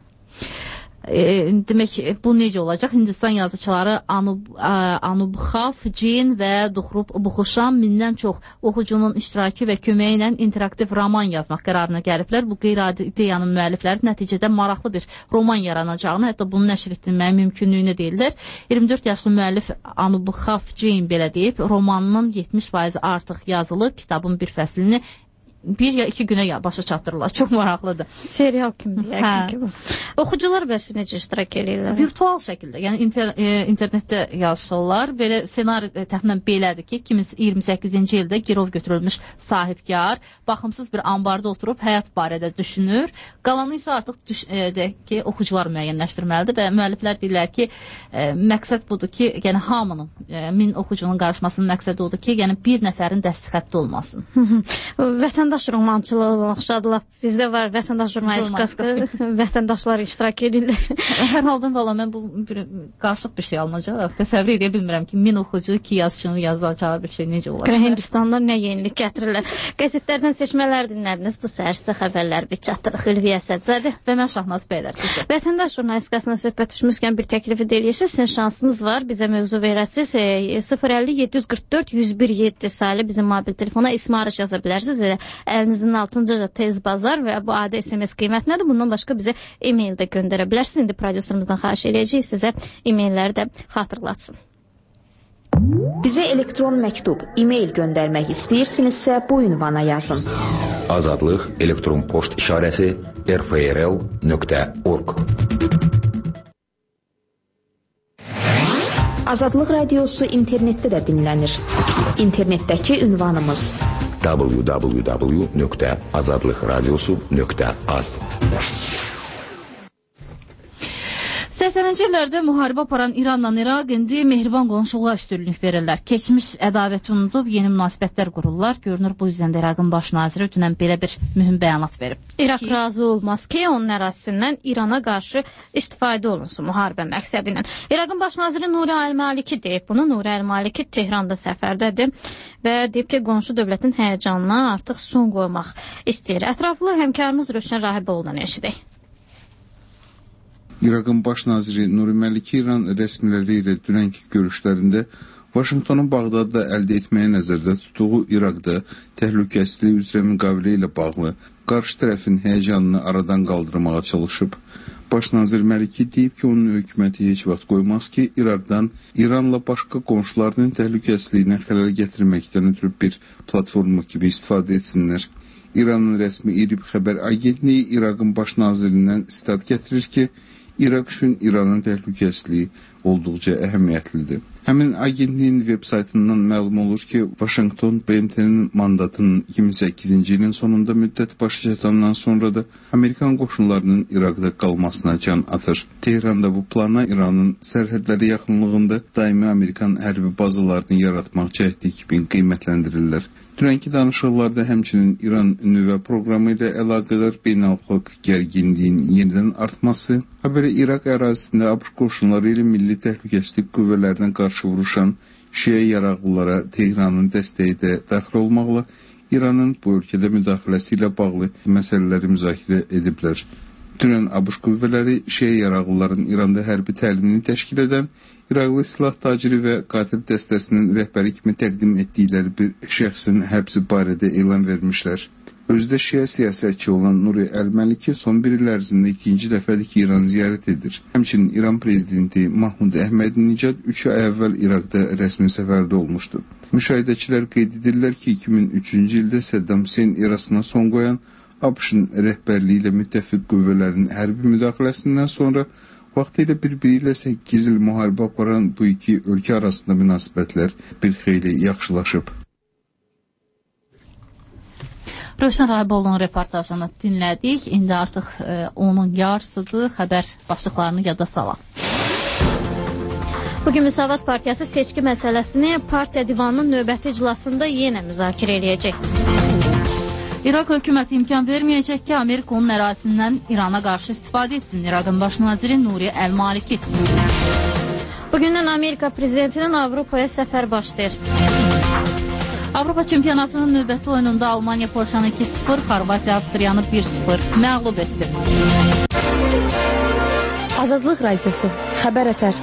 E, demək, bu necə olacaq? Hindistan yazıçıları Anub, Anubhav Jin və Duhrub Buxuşan mindən çox oxucunun iştirakı və köməyi ilə interaktiv roman yazmaq qərarına gəliblər. Bu qeyri-adi ideyanın müəllifləri nəticədə maraqlı bir roman yaranacağını, hətta bunu nəşr etdirməyə mümkünlüyünü deyirlər. iyirmi dörd yaşlı müəllif Anubhav Jin belə deyib, romanının yetmiş faizi artıq yazılıb, kitabın bir fəslini bir ya iki günə başa çatdırırlar. Çox maraqlıdır. Serial kimi yəqin ki bu. Oxucular bəs necə iştirak edirlər? Virtual şəkildə, yəni inter, e, internetdə yazışırlar. Belə ssenari e, təxminən belədir ki, iki min iyirmi səkkizinci ildə girov götürülmüş sahibkar baxımsız bir ambarda oturub həyat barədə düşünür. Qalanı isə artıq düş, e, deyək ki, oxucular müəyyənləşdirməlidir və müəlliflər deyirlər ki, e, məqsəd budur ki, yəni hamının, e, min oxucunun qarışmasının məqsədi odur ki, yəni bir nəfərin dəstxətti olmasın. Vətəndaş romançılığı olmaqdadır. Bizdə var vətəndaş jurnalistikası, vətəndaşlar iştirak edirlər. Hər halda valla mən bu bir, qarışıq bir şey alınacaq. Təsəvvür edə bilmirəm ki, min oxucu iki yazıçının yazacağı bir şey necə olacaq. Hindistanlar nə yenilik gətirirlər. Qəzetlərdən seçmələr dinlədiniz. Bu səhər sizə xəbərlər bir çatdırıq. Ülviyə Sədzadə və mən Şahnaz Beylər. Vətəndaş jurnalistikasına söhbət düşmüşkən bir təklifi deyirsiniz. Sizin şansınız var. Bizə mövzu verəsiniz. sıfır əlli yeddi yüz qırx dörd yüz bir yeddi sayılı bizim mobil telefona ismarış yaza bilərsiniz. Əlinizin altınca tez bazar və bu adi S M S qiymətinədir. Bundan başqa bizə e-mail də göndərə bilərsiniz. İndi prodüserimizdən xahiş edəcəyik sizə e-mailləri də xatırlatsın. Bizə elektron məktub, e-mail göndərmək istəyirsinizsə bu ünvana yazın. Azadlıq elektron poçt işarəsi r f r l nöqtə org. Azadlıq radiosu internetdə də dinlənir. İnternetdəki ünvanımız w w w nöqtə azadlıqradiosu nöqtə az. səksəninci illərdə müharibə aparan İranla İraq indi mehriban qonşuluğa üstünlük verirlər. Keçmiş ədavəti unudub yeni münasibətlər qururlar. Görünür bu yüzdən də İraqın baş naziri dünən belə bir mühüm bəyanat verib. İraq ki, razı olmaz ki, onun ərazisindən İrana qarşı istifadə olunsun müharibə məqsədi ilə. İraqın baş naziri Nuri Əl-Maliki deyib bunu. Nuri Əl-Maliki Tehranda səfərdədir və deyib ki, qonşu dövlətin həyəcanına artıq son qoymaq istəyir. Ətraflı həmkarımız Rövşən Rahiboğlu'dan eşidək. İraqın baş naziri Nuri Maliki İran rəsmiləri ilə dünənki görüşlərində Vaşinqtonun Bağdadda əldə etməyə nəzərdə tutduğu İraqda təhlükəsizlik üzrə müqavilə ilə bağlı qarşı tərəfin həyəcanını aradan qaldırmağa çalışıb. Baş nazir Maliki deyib ki, onun hökuməti heç vaxt qoymaz ki, İraqdan İranla başqa qonşularının təhlükəsizliyinə xələl gətirməkdən ötürü bir platforma kimi istifadə etsinlər. İranın rəsmi İRIB xəbər agentliyi İraqın baş nazirindən istat gətirir ki, İraq üçün İranın təhlükəsizliyi olduqca əhəmiyyətlidir. Həmin agentliyin veb saytından məlum olur ki, Vaşinqton B M T-nin mandatının iki min səkkizinci ilin sonunda müddət başa çatandan sonra da Amerikan qoşunlarının İraqda qalmasına can atır. Tehranda bu plana İranın sərhədləri yaxınlığında daimi Amerikan hərbi bazalarını yaratmaq cəhdi kimi qiymətləndirirlər. Dünənki danışıqlarda həmçinin İran nüvə proqramı ilə əlaqədar beynəlxalq gərginliyin yenidən artması, habelə İraq ərazisində ABŞ qoşunları ilə milli təhlükəsizlik qüvvələrinə qarşı vuruşan Şiə yaraqlılara Tehranın dəstəyi də daxil olmaqla İranın bu ölkədə müdaxiləsi ilə bağlı məsələləri müzakirə ediblər. Dünən ABŞ qüvvələri Şiə yaraqlıların İranda hərbi təlimini təşkil edən İraqlı silah taciri və qatil dəstəsinin rəhbəri kimi təqdim etdikləri bir şəxsin həbsi barədə elan vermişlər. Özü də Şiə siyasətçi olan Nuri Əl-Məliki son bir il ərzində ikinci dəfədir ki, İran ziyarət edir. Həmçinin İran prezidenti Mahmud Əhmədinecad üç ay əvvəl İraqda rəsmi səfərdə olmuşdu. Müşahidəçilər qeyd edirlər ki, iki min üçüncü ildə Səddam Hüseyn erasına son qoyan ABŞ-ın rəhbərliyi ilə müttəfiq qüvvələrin hərbi müdaxiləsindən sonra vaxtilə bir-biri ilə səkkiz il müharibə aparan bu iki ölkə arasında münasibətlər bir xeyli yaxşılaşıb. Rövşən Rahiboğlu'nun reportajını dinlədik. İndi artıq e, onun yarısıdır. Xəbər başlıqlarını yada salaq. Bugün Müsavat Partiyası seçki məsələsini partiya divanının növbəti iclasında yenə müzakirə edəcək. İraq hökuməti imkan verməyəcək ki, Amerika onun ərazisindən İrana qarşı istifadə etsin. İraqın baş naziri Nuri Əl-Maliki. Bugündən Amerika prezidentinin Avropaya səfər başlayır. Avropa çempionatının növbəti oyununda Almaniya Polşanı iki sıfır, Xorvatiya Avstriyanı bir sıfır məğlub etdi. Azadlıq Radiosu, Xəbər Ətər.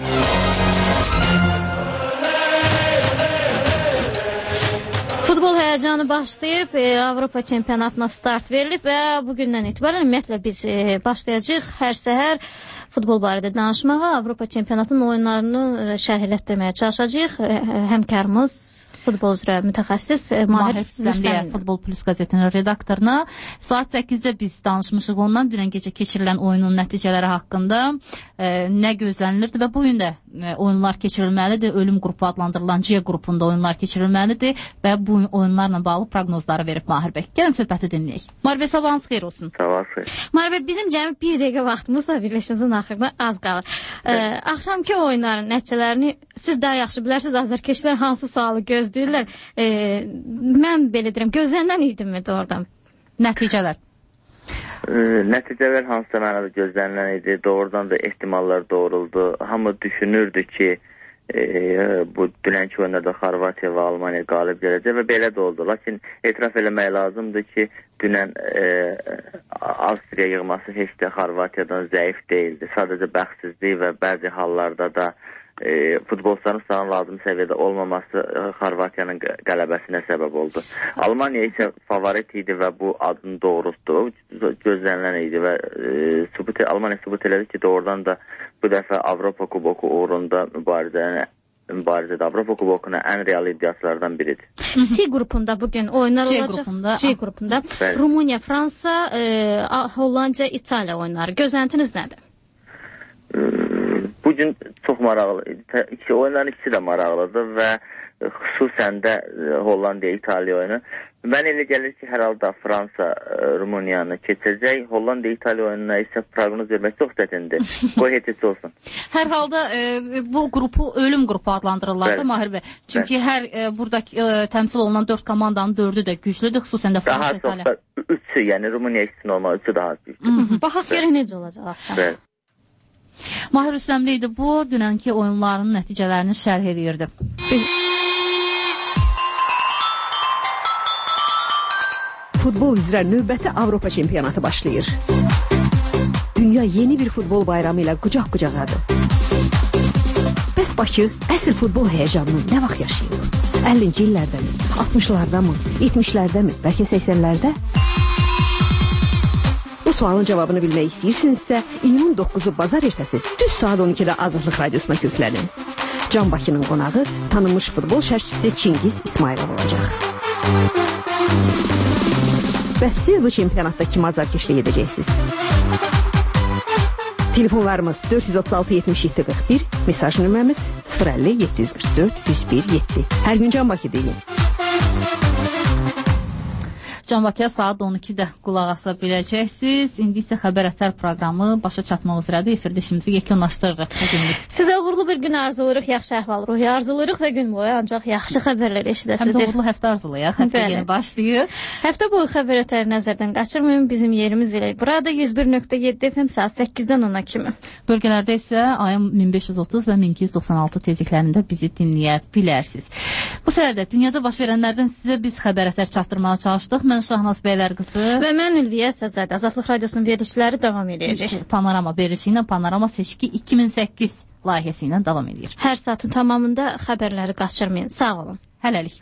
Futbol həyəcanı başlayıb, e, Avropa çempionatına start verilib və bugündən etibarən ümumiyyətlə biz e, başlayacağıq hər səhər futbol barədə danışmağa, Avropa çempionatının oyunlarını e, şərh elətdirməyə çalışacağıq. E, həmkarımız futbol üzrə mütəxəssis e, Mahir Rüstəmli, Futbol Plus qəzetinin redaktoruna. Saat səkkizdə biz danışmışıq ondan, dünən gecə keçirilən oyunun nəticələri haqqında e, nə gözlənilirdi və bugün də e, oyunlar keçirilməlidir. Ölüm qrupu adlandırılan C qrupunda oyunlar keçirilməlidir və bu oyunlarla bağlı proqnozları verib Mahir bəy. Gəlin söhbəti dinləyək. Mahir bəy, sabahınız xeyir olsun. Sabahınız xeyir. Mahir bəy, bizim cəmi bir dəqiqə vaxtımız var, birləşimizin axırına az qalır. E, axşamki oyunların nəticələrini siz daha yaxşı bilərsiniz, azarkeşlər hansı sualı gözləyirlər. E, mən belə deyirəm, gözlənilən idimi doğrudan? Nəticələr? E, nəticələr hansısa mənada gözlənilən idi. Doğrudan da ehtimallar doğruldu. Hamı düşünürdü ki, e, bu dünənki oyunlarda Xorvatiya və Almaniya qalib gələcək və belə də oldu. Lakin etiraf eləmək lazımdır ki, dünən e, Avstriya yığması heç də Xorvatiyadan zəif deyildi. Sadəcə bəxtsizlik və bəzi hallarda da E, futbolçuların sağın lazım səviyyədə olmaması e, Xorvatiyanın qələbəsinə səbəb oldu. Almaniya isə favorit idi və bu adını doğrultdu. Gözlənilən idi və e, sübut, Almaniya sübut elədi ki, doğrudan da bu dəfə Avropa Kuboku uğrunda mübarizə, mübarizədə Avropa Kubokuna ən real iddiaçılardan biridir. C qrupunda bugün oyunlar C olacaq. Qrupunda. C qrupunda. Bəli. Rumıniya, Fransa, e, Hollandiya, İtaliya oyunları. Gözləntiniz nədir? Bugün çox maraqlı. İki oyunların ikisi də maraqlıdır və xüsusən də Hollandiya, İtaliya oyunu. Mən elə gəlir ki, hər halda Fransa Rumıniyanı keçəcək. Hollandiya, İtaliya oyununa isə proqnoz vermək çox çətindir. Qoy heç heç olsun. Hər halda e, bu qrupu ölüm qrupu adlandırırlar da Mahir bəy. Çünki bəli. hər e, buradakı e, təmsil olunan dörd komandanın dördü də güclüdür, xüsusən də Fransa, İtaliya. Daha çox da üçü, yəni Rumıniya ikisi normal, üçü daha güclüdür. Baxaq görək necə olacaq axşam. Bəli. Mahir Rüstəmli idi bu, dünənki oyunların nəticələrini şərh edirdi. Futbol üzrə növbəti Avropa çempionatı başlayır. Dünya yeni bir futbol bayramı ilə qucaq-qucaqadır. Bəs Bakı əsl futbol həyəcanını nə vaxt yaşayır? əllinci illərdəmi, altmışlardamı, yetmişlərdəmi, bəlkə səksənlərdə? Bu sualın cavabını bilmək istəyirsinizsə, iyunun doqquzu bazar ertəsi düz saat on ikidə Azadlıq Radiosuna köklənin. Can Bakının qonağı tanınmış futbol şərhçisi Çingiz İsmailov olacaq. Bəs siz bu çempionatda kim azarkeşlik edəcəksiniz? Telefonlarımız dörd yüz otuz altı yetmiş yeddi qırx bir, mesaj nömrəmiz sıfır əlli yeddi yüz qırx dörd yüz bir yeddi. Hər gün Can Bakı deyin. Can Bakıya saat on ikidə qulaq asa biləcəksiniz. İndi isə xəbər ətər proqramı başa çatmaq üzrədir. Efirdə işimizi yekunlaşdırırıq. Sizə uğurlu bir gün arzulayırıq, yaxşı əhval-ruhiyyə arzulayırıq və gün boyu ancaq yaxşı xəbərlər eşidəsiniz. Həm də uğurlu həftə arzulayaq. Həftə yeni başlayır. Həftə boyu xəbər ətəri nəzərdən qaçırmayın. Bizim yerimiz elə burada yüz bir nöqtə yeddi F M saat səkkizdən ona kimi. Bölgələrdə isə ayın min beş yüz otuz və min iki yüz doxsan altı tezliklərində bizi dinləyə bilərsiniz. Bu səhərdə dünyada baş verənlərdən sizə biz xəbər ətər çatdırmağa çalışdıq. Mən Şahnaz Beylər qızı və mən Ülviyə Səcadə. Azadlıq Radiosunun verilişləri davam edəcək. Panorama verilişi ilə Panorama Seçki iki min səkkiz layihəsi ilə davam edir. Hər saatın tamamında xəbərləri qaçırmayın. Sağ olun. Hələlik.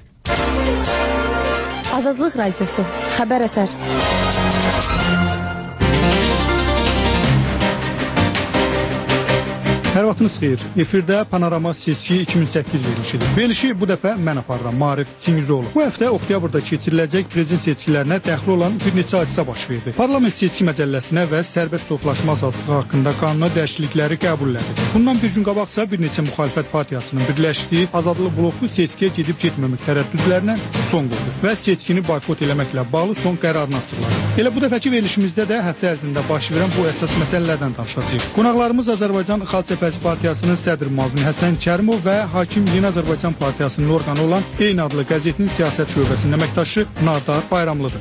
Azadlıq Radiosu. Xəbər ətər. Hər vaxtınız xeyir. Efirdə Panorama Seçki iki min səkkiz verilişidir. Verilişi bu dəfə mən aparıram, Maarif Çingizoğlu. Bu həftə oktyabrda keçiriləcək prezident seçkilərinə daxil olan bir neçə hadisə baş verdi. Parlament seçki məcəlləsinə və sərbəst toplaşma azadlığı haqqında qanuna dəyişiklikləri qəbul edildi. Bundan bir gün qabaqsa bir neçə müxalifət partiyasının birləşdiyi Azadlıq bloku seçkiyə gedib getməmək tərəddüdlərinə son qoydu və seçkini boykot eləməklə bağlı son qərarını açıqladı. Elə bu dəfəki verilişimizdə də həftə ərzində baş verən bu əsas məsələlərdən danışacağıq. Qonaqlarımız Azərbaycan Xalq Cəbhəsi Partiyasının sədr müavini Həsən Kərimov və Hakim Yeni Azərbaycan Partiyasının orqanı olan eyni adlı qəzetinin siyasət şöbəsinin əməkdaşı Nardar Bayramlıdır.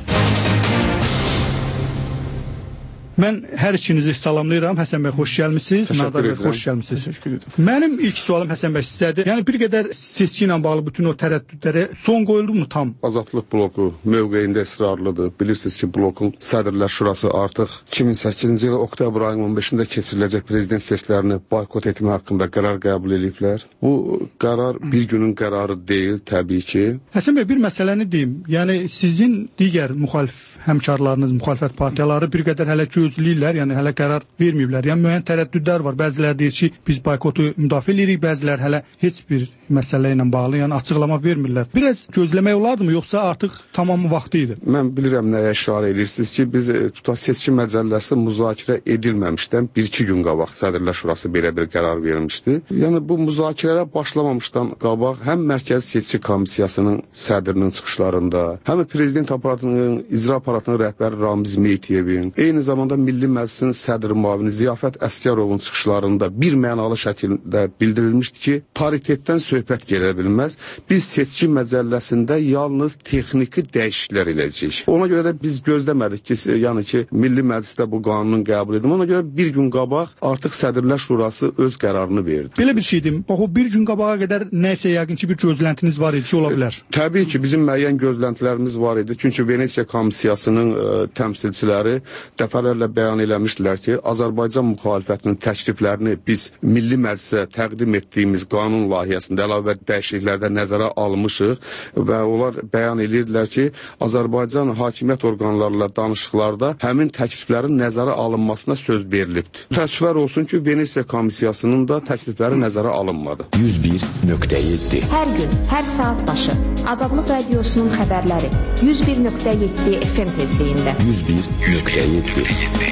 Mən hər ikinizi salamlayıram. Həsən bəy, xoş gəlmisiniz. Nardar bəy, xoş gəlmisiniz. Mənim ilk sualım Həsən bəy sizədir. Yəni bir qədər seçki ilə bağlı bütün o tərəddüdlərə son qoyuldu mu tam? Azadlıq bloku mövqeyində israrlıdır. Bilirsiniz ki, blokun Sədrlər Şurası artıq iki min səkkizinci il oktyabr ayının on beşində keçiriləcək prezident seçkilərini boykot etmə haqqında qərar qəbul ediblər. Bu qərar bir günün qərarı deyil, təbii ki. Həsən bəy, bir məsələni deyim. Yəni sizin digər müxalif həmkarlarınız, müxalifət partiyaları bir qədər hələ gözləyirlər, yəni hələ qərar verməyiblər. Yəni müəyyən tərəddüdlər var. Bəziləri deyir ki, biz boykotu müdafiə edirik, bəziləri hələ heç bir məsələ ilə bağlı, yəni açıqlama vermirlər. Biraz gözləmək olardımı, yoxsa artıq tamam vaxtı idi? Mən bilirəm nəyə işarə edirsiniz ki, biz tutaq seçki məcəlləsi müzakirə edilməmişdən bir-iki gün qabaq Sədrlər Şurası belə bir qərar vermişdi. Yəni bu müzakirələr başlamamışdan qabaq həm Mərkəzi Seçki Komissiyasının sədrinin çıxışlarında, həm prezident aparatının, icra aparatının rəhbəri Ramiz Meytiyevin, eyni zamanda Milli Məclisin sədr müavini Ziyafət Əsgərovun çıxışlarında bir mənalı şəkildə bildirilmişdi ki, paritetdən söhbət gedə bilməz. Biz seçki məcəlləsində yalnız texniki dəyişikliklər edəcəyik. Ona görə də biz gözləmədik ki, yəni ki, Milli Məclisdə bu qanunun qəbul edilməsi. Ona görə bir gün qabaq artıq Sədrlər Şurası öz qərarını verdi. Belə bir şeydir. Bax o bir gün qabağa qədər nəsə yəqin ki, bir gözləntiniz var idi ki, ola bilər. E, təbii ki, bizim müəyyən gözləntilərimiz var idi. Çünki Venesiya Komissiyasının e, təmsilçiləri dəfələrlə bəyan eləmişdilər ki, Azərbaycan müxalifətinin təkliflərini biz Milli Məclisə təqdim etdiyimiz qanun layihəsində əlavə dəyişikliklərdə nəzərə almışıq və onlar bəyan edirdilər ki, Azərbaycan hakimiyyət orqanlarıyla danışıqlarda həmin təkliflərin nəzərə alınmasına söz verilibdir. Təəssüflər olsun ki, Venesiya Komissiyasının da təklifləri nəzərə alınmadı. yüz bir nöqtə yeddi Hər gün, hər saat başı Azadlıq Radiosunun xəbərləri yüz bir nöqtə yeddi F M tezliyində. yüz bir nöqtə yeddi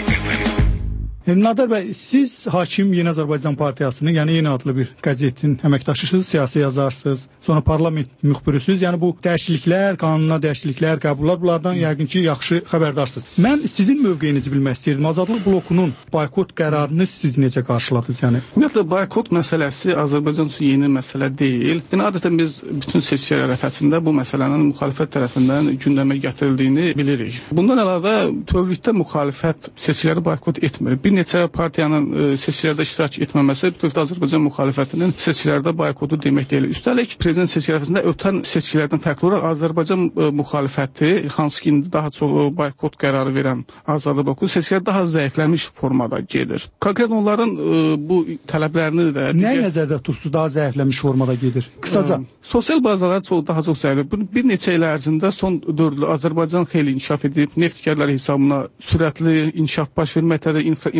Nardar bəy, siz Hakim Yeni Azərbaycan Partiyasının, yəni yeni adlı bir qəzetin əməkdaşısınız, siyasi yazarsınız, sonra parlament müxbirisiniz. Yəni bu dəyişikliklər, qanuna dəyişikliklər, qəbullar, bunlardan yəqin ki, yaxşı xəbərdarsınız. Mən sizin mövqeyinizi bilmək istəyirdim. Azadlıq blokunun boykot qərarını siz necə qarşıladınız? Yəni ümumiyyətlə boykot məsələsi Azərbaycan üçün yeni məsələ deyil. Yəni adətən biz bütün seçkilər ərəfəsində bu məsələnin müxalifət tərəfindən gündəmə gətirildiyini bilirik. Bundan əlavə bütövlükdə müxalifət seçkiləri boykot etmir. Bir neçə partiyanın e, seçkilərdə iştirak etməməsi bütövlükdə Azərbaycan müxalifətinin seçkilərdə boykotu demək deyil. Üstəlik prezident seçkiləri ərəfəsində ötən seçkilərdən fərqli olaraq Azərbaycan e, müxalifəti, hansı ki indi daha çox e, boykot qərarı verən Azadlıq bloku seçkilər daha zəifləmiş formada gedir. Konkret onların e, bu tələblərini də nə nəzərdə tutursuz daha zəifləmiş formada gedir? Qısaca e, sosial bazalar çox daha çox zəif. Bir neçə il ərzində son dörd il Azərbaycan xeyli inkişaf edib, neftkarlar hesabına sürətli inkişaf baş verməkdədir, infra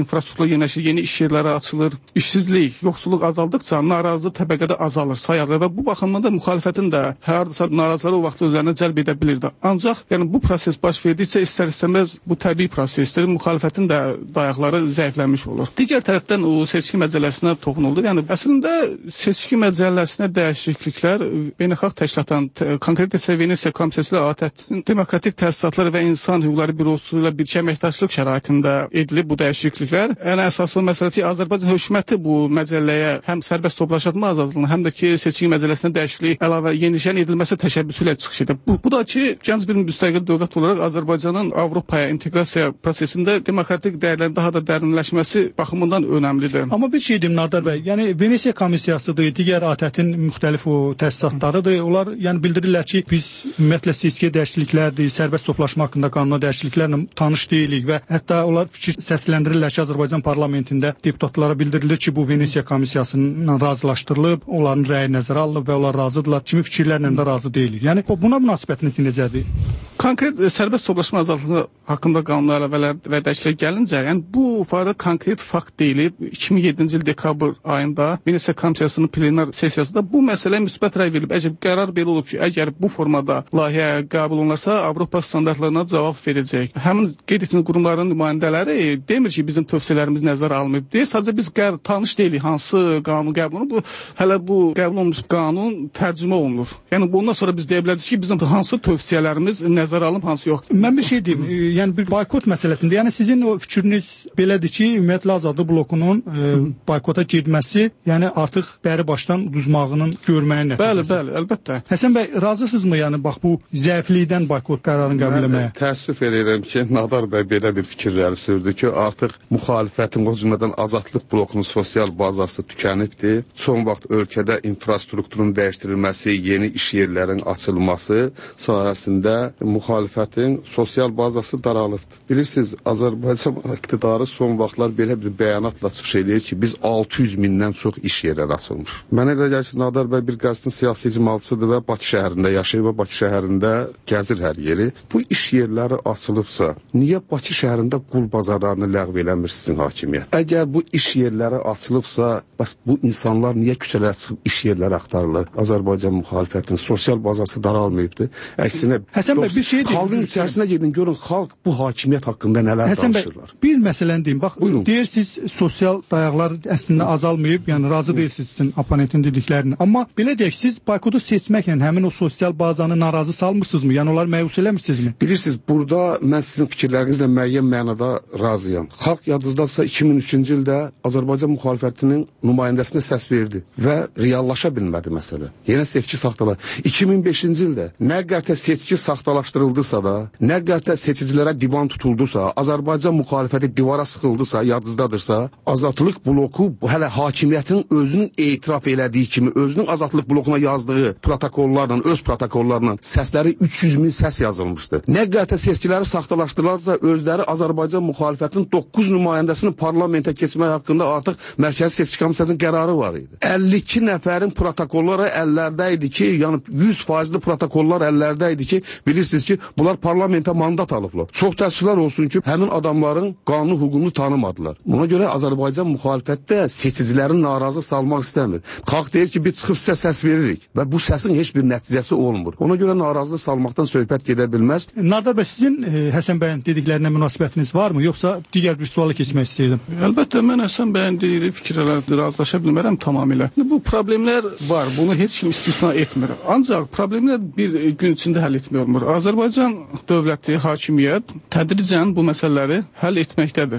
infrastrukturla yeniləşir, yeni iş yerləri açılır, işsizlik, yoxsulluq azaldıqca narazı təbəqədə azalır, sayılır və bu baxımdan da müxalifətin də hardasa narazıları o vaxt özlərinə cəlb edə bilirdi. Ancaq yəni bu proses baş verdikcə istər-istəməz bu təbii prosesdir, müxalifətin də dayaqları zəifləmiş olur. Digər tərəfdən o seçki məcəlləsinə toxunuldu. Yəni əslində seçki məcəlləsinə dəyişikliklər beynəlxalq təşkilatın konkret Venesiya Komissiyası ilə A T Ə-nin Demokratik Təsisatlar və İnsan Hüquqları Bürosu ilə birgə əməkdaşlıq şəraitində edilib bu dəyişikliklər. Ən əsas o məsələ ki, Azərbaycan hökuməti bu məcəlləyə həm sərbəst toplaşma azadlığını, həm də ki, seçki məcəlləsinə dəyişiklik əlavə yenişən edilməsi təşəbbüsü ilə çıxış edib. Bu, bu da ki, gənc bir müstəqil dövlət olaraq Azərbaycanın Avropaya inteqrasiya prosesində demokratik dəyərlərin daha da dərinləşməsi baxımından önəmlidir. Amma bir şey deyim Nardar bəy, yəni Venesiya Komissiyasıdır, digər A T Ə-nin müxtəlif o təsisatlarıdır. Onlar yəni bildirirlər ki, biz ümumiyyətlə seçki dəyişikliklərdir, sərbəst toplaşma haqqında qanuna dəyişikliklərlə tanış deyilik və hətta onlar fikir səsləndirirlər ki, Azərbaycan parlamentində deputatlara bildirilir ki, bu Venesiya Komissiyasından razılaşdırılıb, onların rəyi nəzərə alınıb və onlar razıdırlar. Kimi fikirlərlə də razı deyilik. Yəni buna münasibətiniz necədir? Konkret sərbəst toplaşma azadlığı haqqında qanun əlavələr və dəyişikliklər gəlincə, yəni bu ifadə konkret fakt deyilib. iki min yeddinci il dekabr ayında Venesiya Komissiyasının plenar sessiyasında bu məsələyə müsbət rəy verilib. Əgər qərar belə olub ki, əgər bu formada layihə qəbul olunarsa, Avropa standartlarına cavab verəcək. Həmin qeyd etdiyiniz qurumların nümayəndələri demir ki, bizim tövsiyələrimiz nəzərə alınmayıb. Deyir, sadəcə biz qər tanış deyilik hansı qanun qəbul olunur. Bu hələ bu qəbul olunmuş qanun tərcümə olunur. Yəni bundan sonra biz deyə bilərik ki, bizim hansı tövsiyələrimiz nəzərə alınıb, hansı yox. Mən bir şey deyim, yəni bir boykot məsələsində, yəni sizin o fikriniz belədir ki, ümumiyyətlə Azadlıq blokunun e, boykota girməsi, yəni artıq bəri başdan uduzmağının görməyin nəticəsi. Bəli, bəli, əlbəttə. Həsən bəy, razısınızmı yəni bax bu zəiflikdən boykot qərarını qəbul etməyə? Təəssüf edirəm ki, Nadar bəy belə bir fikirləri sürdü ki, artıq müxalifətin, o cümlədən Azadlıq blokunun sosial bazası tükənibdir. Son vaxt ölkədə infrastrukturun dəyişdirilməsi, yeni iş yerlərin açılması sayəsində müxalifətin sosial bazası daralıbdır. Bilirsiniz, Azərbaycan iqtidarı son vaxtlar belə bir bəyanatla çıxış edir ki, biz altı yüz mindən çox iş yerləri açılmış. Mənə elə gəlir ki, Nadar bəy bir qəzetin siyasi icmalçıdır və Bakı şəhərində yaşayır və Bakı şəhərində gəzir hər yeri. Bu iş yerləri açılıbsa, niyə Bakı şəhərində qul bazarlarını ləğv eləmir sizin hakimiyyət? Əgər bu iş yerləri açılıbsa, bəs bu insanlar niyə küçələrə çıxıb iş yerləri axtarırlar? Azərbaycan müxalifətinin sosial bazası daralmayıbdır. Əksinə, Həsən bəy, bir şey deyim. Xalqın içərisinə gedin, görün, xalq bu hakimiyyət haqqında nələr Həsən danışırlar. Bəy, bir məsələni deyim. Bax, buyurun. Deyirsiniz, sosial dayaqlar əslində azalmayıb, yəni razı deyilsiniz sizin oponentin dediklərini. Amma belə deyək, siz boykotu seçməklə həmin o sosial bazanı narazı salmırsınızmı? Yəni onları məyus eləmirsinizmi? Bilirsiniz, burada mən sizin fikirlərinizlə müəyyən mənada razıyam. Xalq yadınızdadırsa iki min üçüncü ildə Azərbaycan müxalifətinin nümayəndəsinə səs verdi və reallaşa bilmədi məsələ. Yenə seçki saxtalar. iki min beşinci ildə nə qədər seçki saxtalaşdırıldısa da, nə qədər seçicilərə divan tutuldusa, Azərbaycan müxalifəti divara sıxıldısa, yadınızdadırsa, Azadlıq bloku hələ hakimiyyətin özünün etiraf elədiyi kimi, özünün Azadlıq blokuna yazdığı protokollarla, öz protokollarla səsləri üç yüz min səs yazılmışdı. Nə qədər seçkiləri saxtalaşdırılarsa, özləri Azərbaycan müxalifətinin doqquz nümayəndəsinin parlamentə keçmək haqqında artıq Mərkəzi Seçki Komissiyasının qərarı var idi. əlli iki nəfərin protokolları əllərdə idi ki, yəni yüz faizli protokollar əllərdə idi ki, bilirsiniz ki, bunlar parlamentə mandat alıblar. Çox təəssüflər olsun ki, həmin adamların qanun hüququnu tanımadılar. Buna görə Azərbaycan müxalifətdə seçicilərin narazı salmaq istəmir. Xalq deyir ki, biz çıxıb sizə səs veririk və bu səsin heç bir nəticəsi olmur. Ona görə narazılıq salmaqdan söhbət gedə bilməz. Nardar bəy, sizin e, Həsən bəyin dediklərinə münasibətiniz varmı, yoxsa digər bir sualı keçmək istəyirdim? Əlbəttə, mən Həsən bəyin dediyi fikirlərlə razılaşa bilmərəm tamamilə. Bu problemlər var, bunu heç kim istisna etmir. Ancaq problemlər bir gün içində həll etmək olmur. Azərbaycan dövləti, hakimiyyət tədricən bu məsələləri həll etməkdədir.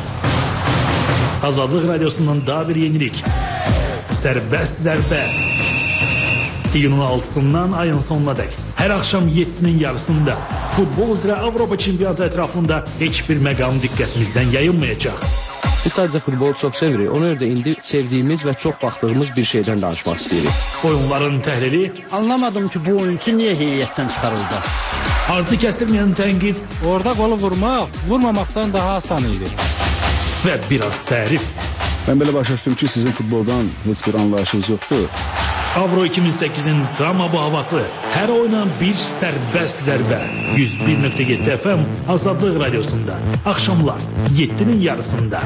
Azadlıq Radiosundan daha bir yenilik. Sərbəst zərbə. İyunun altısından ayın sonuna dək. Hər axşam yeddinin yarısında futbol üzrə Avropa çempionatı ətrafında heç bir məqam diqqətimizdən yayınmayacaq. Biz sadəcə futbolu çox sevirik. Ona görə də indi sevdiyimiz və çox baxdığımız bir şeydən danışmaq istəyirik. Oyunların təhlili. Anlamadım ki, bu oyuncu niyə heyətdən çıxarıldı? Artı kəsilməyən tənqid. Orada qolu vurmaq, vurmamaqdan daha asan idi. Və biraz tərif. Mən belə başa düşdüm ki, sizin futboldan heç bir anlayışınız yoxdur. Avro iki min səkkizin drama bu havası. Hər oyuna bir sərbəst zərbə. yüz bir nöqtə yeddi F M Azadlıq Radiosunda. Axşamlar yeddinin yarısında.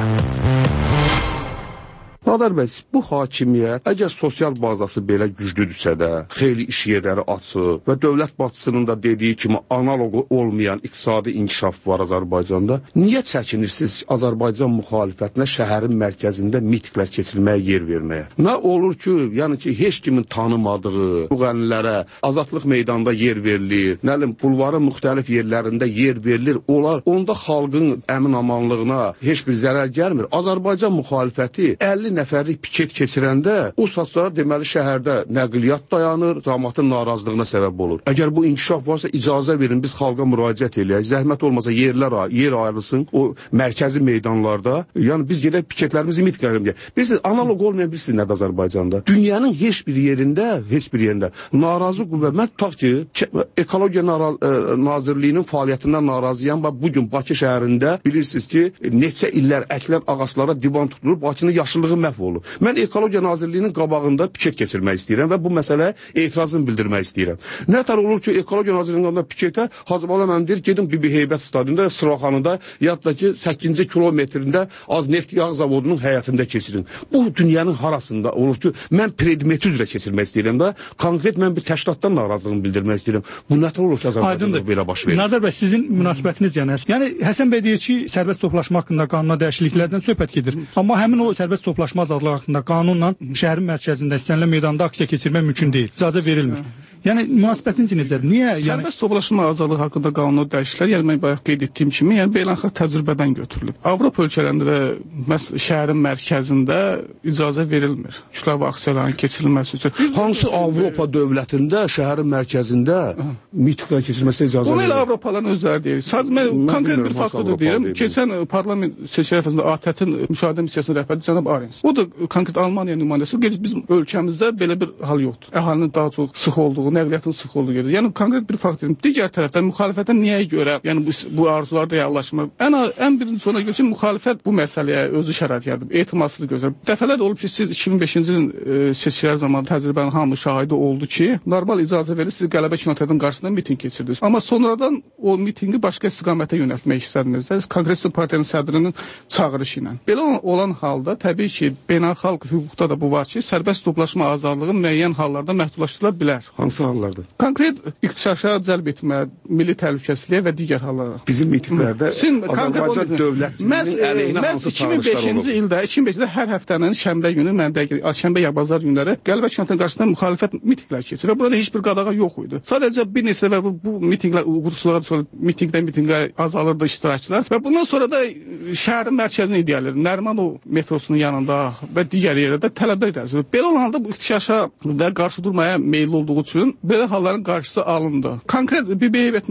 Nadar bəy, bu hakimiyyət əgər sosial bazası belə güclüdürsə də, xeyli iş yerləri açır və dövlət başçısının da dediyi kimi analogu olmayan iqtisadi inkişaf var Azərbaycanda, niyə çəkinirsiniz Azərbaycan müxalifətinə şəhərin mərkəzində mitinglər keçirməyə yer verməyə? Nə olur ki, yəni ki, heç kimin tanımadığı müğənnilərə azadlıq meydanında yer verilir, nəlim, bulvarın müxtəlif yerlərində yer verilir, onlar onda xalqın əmin-amanlığına heç bir zərər gəlmir. Azərbaycan müxalifəti əlli nəfərlik piket keçirəndə o saçlar deməli şəhərdə nəqliyyat dayanır, cəmiyyətin narazılığına səbəb olur. Əgər bu inkişaf varsa icazə verin, biz xalqa müraciət eləyək. Zəhmət olmasa yerlər yer ayrılsın o mərkəzi meydanlarda. Yəni biz gedək piketlərimizi mitinglərimizə. Bilirsiniz, analog olmayan bilirsiniz nədir Azərbaycanda? Dünyanın heç bir yerində, heç bir yerində narazı qüvvə, mən tutaq ki, Ekologiya Nazirliyinin fəaliyyətindən narazıyam və bugün Bakı şəhərində bilirsiniz ki, neçə illər əkilən ağaclara divan tutulur, Bakının yaşıllığı məhv olur. Mən Ekologiya Nazirliyinin qabağında piket keçirmək istəyirəm və bu məsələ etirazını bildirmək istəyirəm. Nə tər olur ki, Ekologiya Nazirliyinin qabağında piketə Hacı Bala mən deyir, gedin Bibi Heybət stadionunda, Sıraxanında, yadda ki, səkkizinci kilometrində az neft yağ zavodunun həyətində keçirin. Bu dünyanın harasında olur ki, mən predmeti üzrə keçirmək istəyirəm də, konkret mən bir təşkilatdan narazılığını bildirmək istəyirəm. Bu nə tər olur ki, Azərbaycanda belə baş verir? Nadar bəy, sizin münasibətiniz yəni, yəni Həsən bəy deyir ki, sərbəst toplaşma haqqında qanuna dəyişikliklərdən söhbət gedir. Amma həmin o sərbəst toplaşma azadlığı haqqında qanunla şəhərin mərkəzində istənilən meydanda aksiya keçirmək mümkün deyil. İcazə verilmir. Yəni münasibətiniz necədir? Niyə? Yəni sərbəst toplaşma azadlığı haqqında qanuna dəyişikliklər, yəni mən bayaq qeyd etdiyim kimi, yəni beynəlxalq təcrübədən götürülüb. Avropa ölkələrində məs şəhərin mərkəzində icazə verilmir. Kütləvi aksiyaların keçirilməsi üçün. Hansı Avropa dövlətində şəhərin mərkəzində mitinglər keçirilməsinə icazə verilir? Bunu elə Avropaların özləri deyir. Sadəcə mən konkret bir faktorda deyirəm. Keçən parlament seçkiləri ərəfəsində A T Ə-tin müşahidə missiyasının rəhbəri cənab Arens. O da konkret Almaniya nümayəndəsi. Bizim ölkəmizdə belə bir hal yoxdur. Əhalinin daha çox sıx olduğu, nəqliyyatın sıx olduğu yerdə. Yəni konkret bir fakt deyim. Digər tərəfdən müxalifətə niyə görə, yəni bu, bu arzular reallaşmır? Ən ən birinci sona görə ki, müxalifət bu məsələyə özü şərait yaradıb, etimadsızlıq göstərir. Dəfələrlə olub ki, siz iki min beşinci ilin e, seçkiləri zamanı təcrübənin hamı şahidi oldu ki, normal icazə verir, siz Qələbə kinoteatrının qarşısında miting keçirdiniz. Amma sonradan o mitingi başqa istiqamətə yönəltmək istədiniz. Konqres Partiyanın sədrinin çağırışı ilə. Belə olan halda təbii ki, beynəlxalq hüquqda da bu var ki, sərbəst toplaşma azadlığı müəyyən hallarda məhdudlaşdırıla bilər. Hansı hallarda? Konkret iqtisadiyyata cəlb etmə, milli təhlükəsizliyə və digər hallara. Bizim mitinglərdə Azərbaycan dövlətinin əleyhinə hansı iki min beşinci ildə, iki min beşinci ildə hər həftənin şənbə günü, mən dəqiq, şənbə ya bazar günləri Qələbə kinoteatrının qarşısında müxalifət mitinglər keçirir və burada heç bir qadağa yox idi. Sadəcə bir neçə və bu, bu mitinglər uğursuzluğa sonra mitingdən mitingə azalırdı iştirakçılar və bundan sonra da şəhərin mərkəzinə iddialir. Nərimanov metrosunun yanında və digər yerlərdə tələblər irəlidir. Belə olan halda bu ixtişaşa və qarşı durmaya meyilli olduğu üçün belə halların qarşısı alındı. Konkret bir Heybət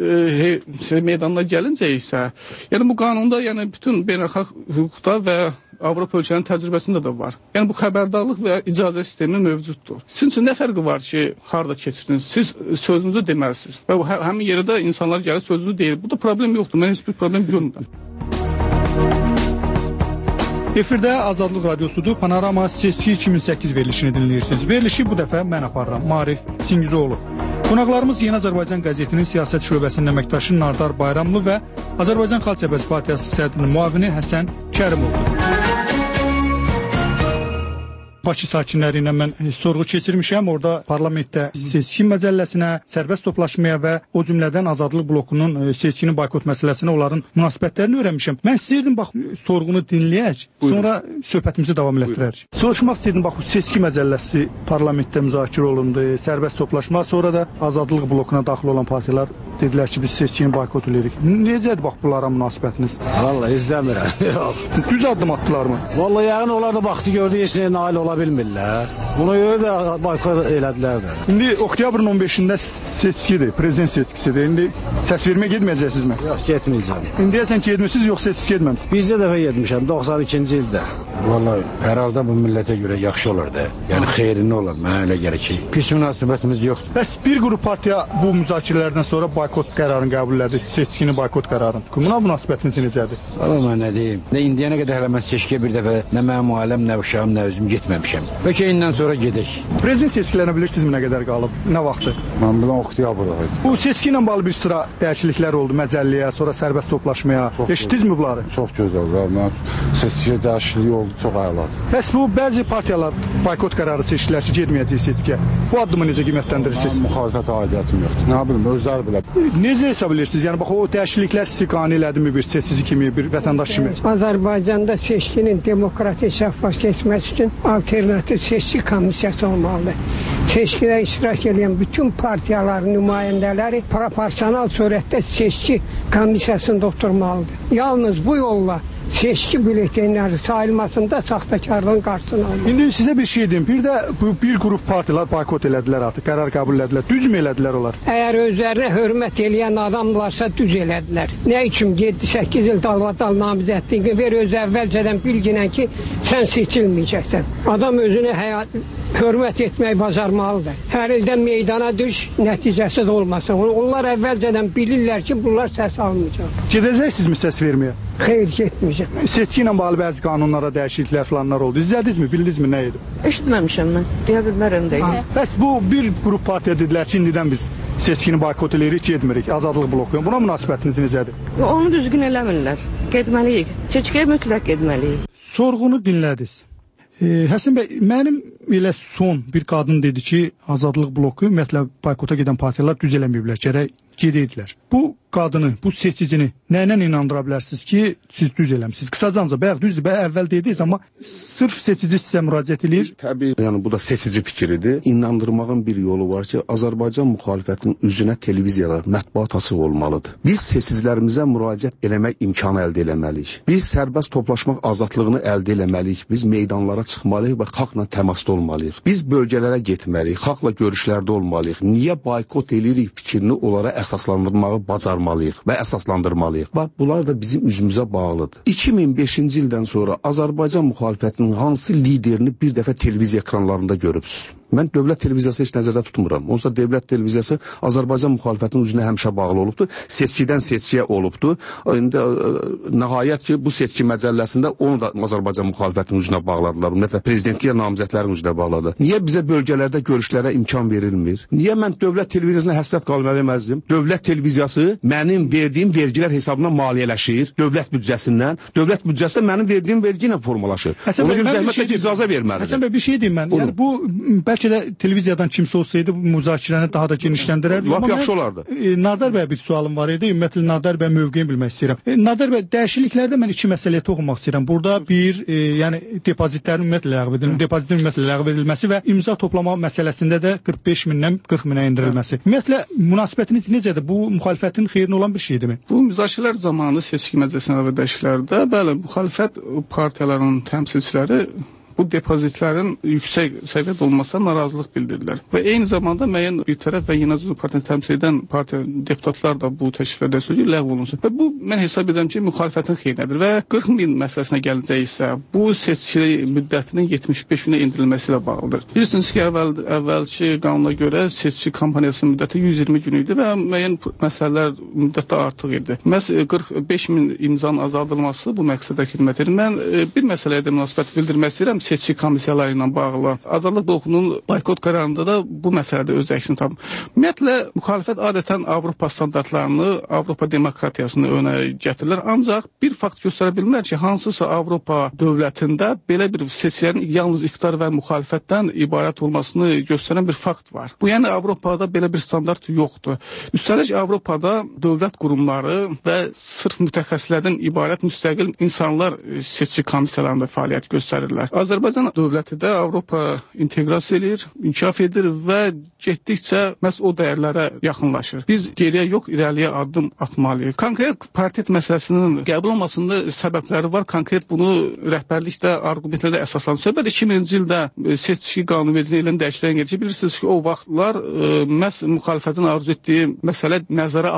e, meydanına gəlincə isə, yəni bu qanunda, yəni bütün beynəlxalq hüquqda və Avropa ölkələrinin təcrübəsində də var. Yəni bu xəbərdarlıq və icazə sistemi mövcuddur. Sizin üçün nə fərqi var ki, harda keçirdiniz? Siz sözünüzü deməlisiniz. Və hə, həmin yerdə insanlar gəlir sözünüzü deyir. Burada problem yoxdur. Mən heç bir problem görmürəm. Efirdə Azadlıq Radiosudur. Panorama seçki iki min səkkiz verilişini dinləyirsiniz. Verilişi bu dəfə mən aparıram. Marif Singizoğlu. Qonaqlarımız Yeni Azərbaycan qəzetinin siyasət şöbəsinin əməkdaşı Nardar Bayramlı və Azərbaycan Xalq Cəbhəsi Partiyası sədrinin müavini Həsən Kərimovdur. Bakı sakinləri ilə mən sorğu keçirmişəm. Orada parlamentdə seçki məcəlləsinə, sərbəst toplaşmaya və o cümlədən Azadlıq blokunun seçkini boykot məsələsinə onların münasibətlərini öyrənmişəm. Mən istəyirdim bax sorğunu dinləyək, sonra söhbətimizi davam elətdirərik. Soruşmaq istəyirdim bax seçki məcəlləsi parlamentdə müzakirə olundu, sərbəst toplaşma, sonra da Azadlıq blokuna daxil olan partiyalar dedilər ki, biz seçkini boykot edirik. Necədir bax bunlara münasibətiniz? Vallahi izləmirəm. Düz addım atdılarmı? Vallahi yəqin onlar da baxdı, gördü heç nəyə nail ola bilmirlər. Buna görə də boykot elədilər də. İndi oktyabrın on beşində seçkidir, prezident seçkisidir. İndi səs verməyə getməyəcəksinizmi? Yox, getməyəcəm. İndiyəcən getmisiniz, yoxsa seçki getməmisiniz? Bizdə dəfə getmişəm, doxsan ikinci ildə. Vallahi hər halda bu millətə görə yaxşı olardı. Yəni xeyrinə olar. Mənə elə gəlir ki, pis münasibətimiz yoxdur. Bəs bir qrup partiya bu müzakirələrdən sonra boykot qərarını qəbul elədi, seçkini boykot qərarını. Buna münasibətiniz necədir? Valla mən nə deyim? Nə indiyənə qədər hələ mən seçkiyə bir dəfə nə mənim ailəm, nə uşağım, nə özüm getməmişəm. eləməmişəm. Bəlkə indən sonra gedək. Prezident seçkilərinə bilirsiniz nə qədər qalıb? Nə vaxtı? Mən bilən oktyabrda idi. Bu seçki ilə bağlı bir sıra dəyişikliklər oldu məcəlliyə, sonra sərbəst toplaşmaya. Eşitdinizmi bunları? Çox gözəl. Mən seçkiyə dəyişiklik oldu, çox əladır. Bəs bu bəzi partiyalar boykot qərarı seçdilər ki, getməyəcək seçkiyə. Bu addımı necə qiymətləndirirsiniz? Müxalifət aidiyyətim yoxdur. Nə bilim, özləri bilər. Necə hesab edirsiniz? Yəni bax o dəyişikliklər sizi qane elədimi bir seçici kimi, bir vətəndaş kimi? Azərbaycanda seçkinin demokratik şəffaf keçməsi üçün alternativ seçki komissiyası olmalıdır. Seçkidə iştirak edən bütün partiyaların nümayəndələri proporsional surətdə seçki komissiyasında oturmalıdır. Yalnız bu yolla seçki bülletenləri sayılmasında saxtakarlığın qarşısını alır. İndi sizə bir şey deyim. Bir də bu bir qrup partiyalar boykot elədilər artıq, qərar qəbul elədilər. Düzmü elədilər onlar? Əgər özlərinə hörmət eləyən adamlarsa düz elədilər. Nə üçün yeddi səkkiz il dalbadal namizədliyini ver, öz əvvəlcədən bilginən ki, sən seçilməyəcəksən. Adam özünə həyat hörmət etmək bacarmalıdır. Hər ildən meydana düş, nəticəsi də olmasın. Onlar əvvəlcədən bilirlər ki, bunlar səs almayacaq. Gedəcəksizmi səs verməyə? Xeyr, getməyəcəm. Seçki ilə bağlı bəzi qanunlara dəyişikliklər falanlar oldu. İzlədinizmi, bildinizmi nə idi? Eşitməmişəm mən. Deyə bilmərəm deyil. Bəs bu bir qrup partiya dedilər ki, indidən biz seçkini boykot eləyirik, getmirik, azadlıq bloku. Buna münasibətiniz necədir? Onu düzgün eləmirlər. Getməliyik. Seçkiyə mütləq getməliyik. Sorğunu dinlədiniz. E, Həsən bəy, mənim elə son bir qadın dedi ki, azadlıq bloku ümumiyyətlə boykota gedən partiyalar düz eləməyiblər, gərək gedəydilər. Bu qadını, bu seçicini nə ilə inandıra bilərsiniz ki, siz düz eləmişsiniz? Qısacanca, bayaq düzdür, bayaq əvvəl dediniz, amma sırf seçici sizə müraciət edir. Təbii, yəni bu da seçici fikridir. İnandırmağın bir yolu var ki, Azərbaycan müxalifətinin üzünə televiziyalar, mətbuat açıq olmalıdır. Biz seçicilərimizə müraciət eləmək imkanı əldə eləməliyik. Biz sərbəst toplaşmaq azadlığını əldə eləməliyik. Biz meydanlara çıxmalıyıq və xalqla təmasda olmalıyıq. Biz bölgələrə getməliyik, xalqla görüşlərdə olmalıyıq. Niyə boykot eləyirik fikrini onlara əsaslandırmağı bacarmalıyıq və əsaslandırmalıyıq. Bax, bunlar da bizim üzümüzə bağlıdır. iki min beşinci ildən sonra Azərbaycan müxalifətinin hansı liderini bir dəfə televiziya ekranlarında görübsünüz? Mən dövlət televiziyası heç nəzərdə tutmuram. Onsa dövlət televiziyası Azərbaycan müxalifətinin üzünə həmişə bağlı olubdur. Seçkidən seçkiyə olubdur. İndi nəhayət ki, bu seçki məcəlləsində onu da Azərbaycan müxalifətinin üzünə bağladılar. Ümumiyyətlə, prezidentliyə namizədlərin üzünə bağladı. Niyə bizə bölgələrdə görüşlərə imkan verilmir? Niyə mən dövlət televiziyasına həsrət qalmaq eləməzdim? Dövlət televiziyası mənim verdiyim vergilər hesabına maliyyələşir, dövlət büdcəsindən. Dövlət büdcəsi də mənim verdiyim vergi ilə formalaşır. Ona görə zəhmətlə icazə verməlidir. Həsən bəy, bir şey deyim mən. Yəni bu bəlkə də televiziyadan kimsə olsaydı bu müzakirəni daha da genişləndirərdi. Lap yaxşı olardı. E, Nardar bəyə bir sualım var idi. Ümumiyyətlə Nardar bəy mövqeyini bilmək istəyirəm. E, Nardar bəy, dəyişikliklərdə mən iki məsələyə toxunmaq istəyirəm. Burada bir, e, yəni depozitlərin ümumiyyətlə ləğv edilməsi, depozitin ümumiyyətlə ləğv edilməsi və imza toplama məsələsində də qırx beş mindən qırx minə endirilməsi. Ümumiyyətlə münasibətiniz necədir? Bu müxalifətin xeyrinə olan bir şeydirmi? Bu müzakirələr zamanı seçki məcəlləsinə və dəyişikliklərdə bəli, müxalifət partiyalarının təmsilçiləri bu depozitlərin yüksək səviyyədə olmasına narazılıq bildirdilər. Və eyni zamanda müəyyən bir tərəf və yenə özü partiyanı təmsil edən partiya deputatlar da bu təşriflərdə sözü ləğv olunsun. Və bu mən hesab edirəm ki, müxalifətin xeyrinədir və qırx min məsələsinə gəlincək isə bu seçki müddətinin yetmiş beş günə endirilməsi ilə bağlıdır. Bilirsiniz ki, əvvəl əvvəlki qanuna görə seçki kampaniyasının müddəti yüz iyirmi gün idi və müəyyən məsələlər müddətdə artıq idi. Məhz qırx beş min imzanın azaldılması bu məqsədə xidmət edir. Mən bir məsələyə də münasibət bildirmək istəyirəm. Seçki komissiyaları ilə bağlı. Azadlıq blokunun boykot qərarında da bu məsələdə öz əksini tapıb. Ümumiyyətlə, müxalifət adətən Avropa standartlarını, Avropa demokratiyasını önə gətirirlər. Ancaq bir fakt göstərə bilmirlər ki, hansısa Avropa dövlətində belə bir seçkilərin yalnız iqtidar və müxalifətdən ibarət olmasını göstərən bir fakt var. Bu, yəni Avropada belə bir standart yoxdur. Üstəlik, Avropada dövlət qurumları və sırf mütəxəssislərdən ibarət müstəqil insanlar seçki komissiyalarında fəaliyyət göstərirlər. Azərbaycan dövləti də Avropa inteqrasiya edir, inkişaf edir və getdikcə məhz o dəyərlərə yaxınlaşır. Biz geriyə yox, irəliyə addım atmalıyıq. Konkret partiyyət məsələsinin qəbul olmasında səbəbləri var. Konkret bunu rəhbərlikdə arqumentlərdə əsaslanır. Söhbət iki minci ildə seçki qanunvericiliyi ilə dəyişdirilən gəlir. Bilirsiniz ki, o vaxtlar məhz müxalifətin arzu etdiyi məsələ nəzərə alınır.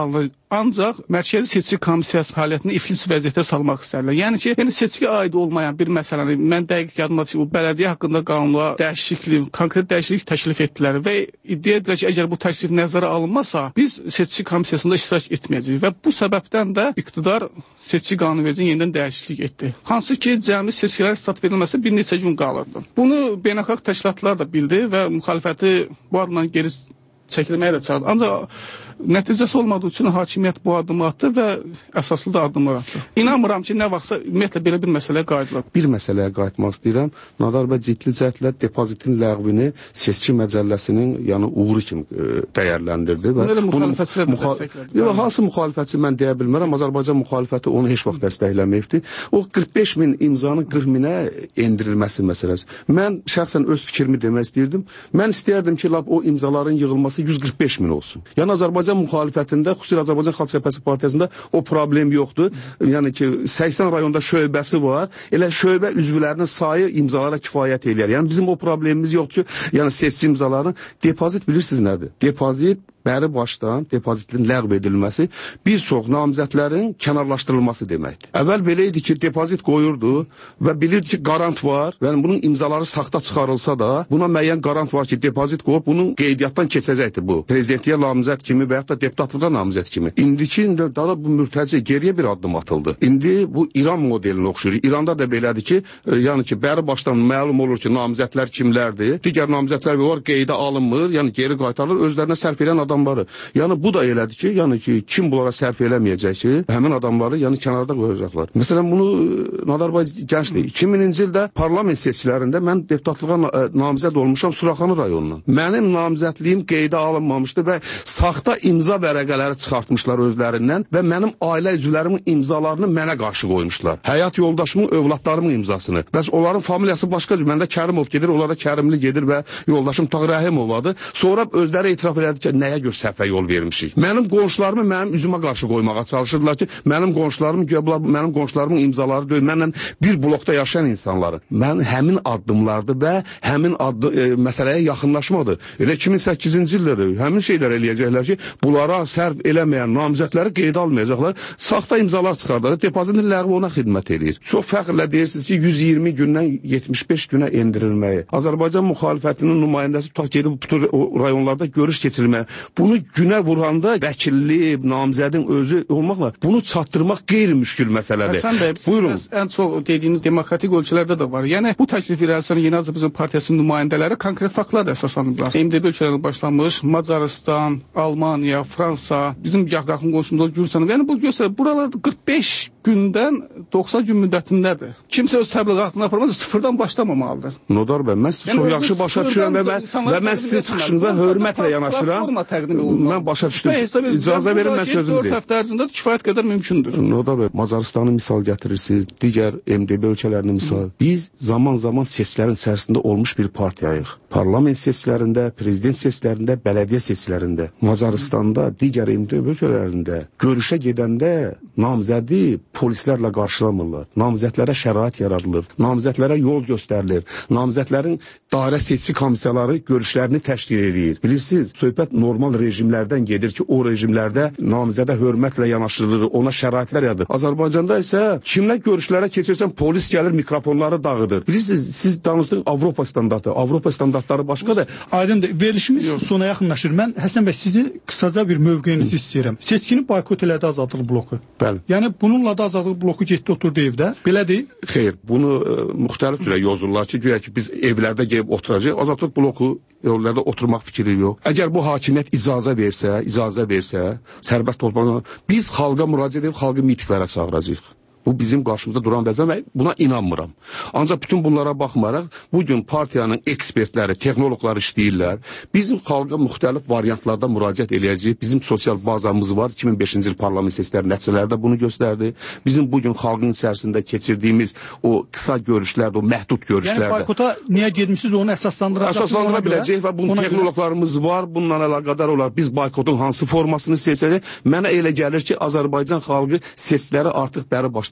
ancaq Mərkəzi Seçki Komissiyası fəaliyyətini iflis vəziyyətə salmaq istərlər. Yəni ki, yəni seçkiyə aid olmayan bir məsələni mən dəqiq yadıma ki, o bələdiyyə haqqında qanuna dəyişiklik, konkret dəyişiklik təklif etdilər və iddia edilir ki, əgər bu təklif nəzərə alınmasa, biz seçki komissiyasında iştirak etməyəcəyik və bu səbəbdən də iqtidar seçki qanunvericiliyini yenidən dəyişiklik etdi. Hansı ki, cəmi seçkilərə start verilməsi bir neçə gün qalırdı. Bunu beynəlxalq təşkilatlar da bildi və müxalifəti bu adından geri çəkilməyə də çağırdı. Ancaq nəticəsi olmadığı üçün hakimiyyət bu addımı atdı və əsaslı da addımlar atdı. İnanmıram ki, nə vaxtsa ümumiyyətlə belə bir məsələyə qayıdılır. Bir məsələyə qayıtmaq istəyirəm. Nadar bəy ciddi cəhətlə depozitin ləğvini seçki məcəlləsinin yəni uğuru kimi e, dəyərləndirdi. Və bunu müxalifətçilər müxa yox, hansı müxalifətçi mən deyə bilmərəm. Azərbaycan müxalifəti onu heç vaxt dəstəkləməyibdi. O qırx beş min imzanın qırx minə endirilməsi məsələsi. Mən şəxsən öz fikrimi demək istəyirdim. Mən istəyərdim ki, lap o imzaların yığılması yüz qırx beş min olsun. Yəni Azərbaycan müxalifətində, xüsusilə Azərbaycan Xalq Cəbhəsi partiyasında o problem yoxdur. Yəni ki, səksən rayonda şöbəsi var. Elə şöbə üzvlərinin sayı imzalara kifayət eləyər. Yəni bizim o problemimiz yoxdur ki, yəni seçki imzalarının depozit bilirsiniz nədir? Depozit bəri başdan depozitin ləğv edilməsi bir çox namizədlərin kənarlaşdırılması deməkdir. Əvvəl belə idi ki, depozit qoyurdu və bilirdi ki, qarant var. Yəni bunun imzaları saxta çıxarılsa da, buna müəyyən qarant var ki, depozit qoyub bunun qeydiyyatdan keçəcəkdir bu. Prezidentliyə namizəd kimi və yaxud da deputatlığa namizəd kimi. İndiki daha bu mürtəci geriyə bir addım atıldı. İndi bu İran modelinə oxşur. İranda da belədir ki, e, yəni ki, bəri başdan məlum olur ki, namizədlər kimlərdir. Digər namizədlər var, qeydə alınmır, yəni geri qaytarılır, özlərinə sərf edən adamları. Yəni bu da elədir ki, yəni ki, kim bunlara sərf eləməyəcək ki, həmin adamları yəni kənarda qoyacaqlar. Məsələn, bunu Nadar bəy gəncdir. iki mininci ildə parlament seçkilərində mən deputatlığa namizəd olmuşam Suraxanı rayonundan. Mənim namizədliyim qeydə alınmamışdı və saxta imza vərəqələri çıxartmışlar özlərindən və mənim ailə üzvlərimin imzalarını mənə qarşı qoymuşlar. Həyat yoldaşımın, övladlarımın imzasını. Bəs onların familiyası başqadır. Məndə Kərimov gedir, onlarda Kərimli gedir və yoldaşım Tağ Rəhimovadır. Sonra özləri etiraf elədi ki, nəyə görə səhvə yol vermişik. Mənim qonşularımı mənim üzümə qarşı qoymağa çalışırdılar ki, mənim qonşularım, mənim qonşularımın imzaları deyil, mənlə bir blokda yaşayan insanları. Mən həmin addımlardı və həmin addı, e, məsələyə yaxınlaşmadı. Elə iki min səkkizinci ildə həmin şeylər eləyəcəklər ki, bunlara sərf eləməyən namizədləri qeydə almayacaqlar. Saxta imzalar çıxardır. Depozitin ləğvi ona xidmət edir. Çox fəxrlə deyirsiniz ki, yüz iyirmi gündən yetmiş beş günə endirilməyi. Azərbaycan müxalifətinin nümayəndəsi tutaq gedib bu rayonlarda görüş keçirilməyə. Bunu günə vuranda vəkilli, namizədin özü olmaqla bunu çatdırmaq qeyri-müşkül məsələdir. Həsən bəy, buyurun. Ən çox dediyiniz demokratik ölkələrdə də var. Yəni bu təklif irəli sürən Yeni Azərbaycan Partiyasının nümayəndələri konkret faktlarla əsaslanıblar. M D B ölkələrində başlanmış Macarıstan, Almaniya, Fransa, bizim yaxın qonşumuz Gürcüstan. Yəni bu göstərir, buralarda qırx beş gündən doxsan gün müddətindədir. Kimsə öz təbliğatını aparmaz, sıfırdan başlamamalıdır. Nodar bəy, mən sizi yəni, çox yaxşı başa düşürəm və mən, və mən sizin çıxışınıza hörmətlə yanaşıram. Mən başa düşdüm. İcazə verin, mən sözümü deyim. dörd həftə ərzində kifayət qədər mümkündür. Nodar bəy, Macarıstanı misal gətirirsiniz, digər M D B ölkələrini misal. Biz zaman-zaman seçkilərin içərisində olmuş bir partiyayıq. Parlament seçkilərində, prezident seçkilərində, bələdiyyə seçkilərində, Macarıstanda, digər M D B ölkələrində görüşə gedəndə namizədi polislərlə qarşılamırlar. Namizədlərə şərait yaradılır. Namizədlərə yol göstərilir. Namizədlərin dairə seçki komissiyaları görüşlərini təşkil edir. Bilirsiniz, söhbət normal rejimlərdən gedir ki, o rejimlərdə namizədə hörmətlə yanaşılır, ona şəraitlər yaradır. Azərbaycanda isə kimlə görüşlərə keçirsən polis gəlir, mikrofonları dağıdır. Bilirsiniz, siz danışdığınız Avropa standartı, Avropa standartları başqadır. Aydındır. Verilişimiz sona yaxınlaşır. Mən Həsən bəy sizi qısaca bir mövqeyinizi istəyirəm. Seçkini boykot elədi Azadlıq bloku. Bəli. Yəni bununla da Azadlıq bloku getdi oturdu evdə. Belədir? Xeyr, bunu ə, müxtəlif cürə yozurlar ki, güya ki biz evlərdə gəlib oturacağıq. Azadlıq bloku evlərdə oturmaq fikri yox. Əgər bu hakimiyyət icazə versə, icazə versə, sərbəst olmağa biz xalqa müraciət edib xalqı mitinglərə çağıracağıq. Bu bizim qarşımızda duran vəzifə və buna inanmıram. Ancaq bütün bunlara baxmayaraq, bugün partiyanın ekspertləri, texnoloqları işləyirlər. Bizim xalqa müxtəlif variantlarda müraciət eləyəcəyik. Bizim sosial bazamız var. iki min beşinci il parlament seçkiləri nəticələri də bunu göstərdi. Bizim bugün xalqın içərisində keçirdiyimiz o qısa görüşlərdə, o məhdud görüşlərdə. Yəni boykota niyə getmişsiniz onu əsaslandıracaq? Əsaslandıra biləcəyik və bunun texnoloqlarımız var. Bununla əlaqədar olaraq biz boykotun hansı formasını seçəcəyik? Mənə elə gəlir ki, Azərbaycan xalqı seçkiləri artıq bəri başdan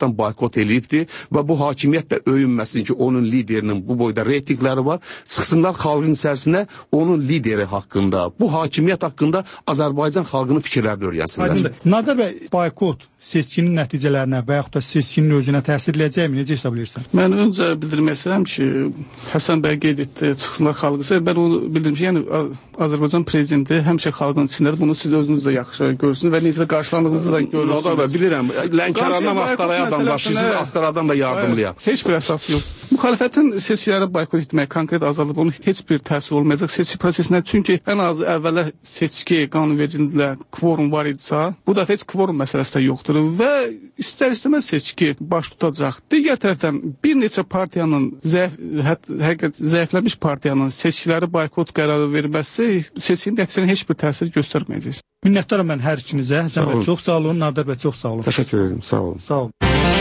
başdan boykot eləyibdir və bu hakimiyyət də öyünməsin ki, onun liderinin bu boyda reytinqləri var. Çıxsınlar xalqın içərisinə onun lideri haqqında, bu hakimiyyət haqqında Azərbaycan xalqının fikirlərini öyrənsinlər. Nadar bəy, boykot seçkinin nəticələrinə və yaxud da seçkinin özünə təsir edəcəkmi? Necə hesab edirsən? Mən öncə bildirmək istəyirəm ki, Həsən bəy qeyd etdi, çıxsınlar xalqı. Ben onu bildirəm ki, yəni Azərbaycan prezidenti həmişə xalqın içindədir. Bunu siz özünüz də yaxşı görürsünüz və necə qarşılandığınızı da görürsünüz. Nadar bəy, bilirəm, Lənkərandan Astaraya adam daşıyırsınız, Astaradan da yardımlıya. Heç bir əsas yox. Müxalifətin seçkiləri boykot etmək, konkret azaldıb onun heç bir təsir olmayacaq seçki prosesinə. Çünki ən az əvvələ seçki qanunvericiliyində kvorum var idisə, bu dəfə heç kvorum məsələsi də yoxdur və istər-istəməz seçki baş tutacaq. Digər tərəfdən bir neçə partiyanın zəif, həqiqət zəifləmiş partiyanın seçkiləri boykot qərarı verməsi seçkinin nəticəsinə heç bir təsir göstərməyəcək. Minnətdaram mən hər ikinizə. Həsən bəy çox sağ olun, Nadar bəy çox sağ olun. Təşəkkür ederim, sağ olun. Sağ olun.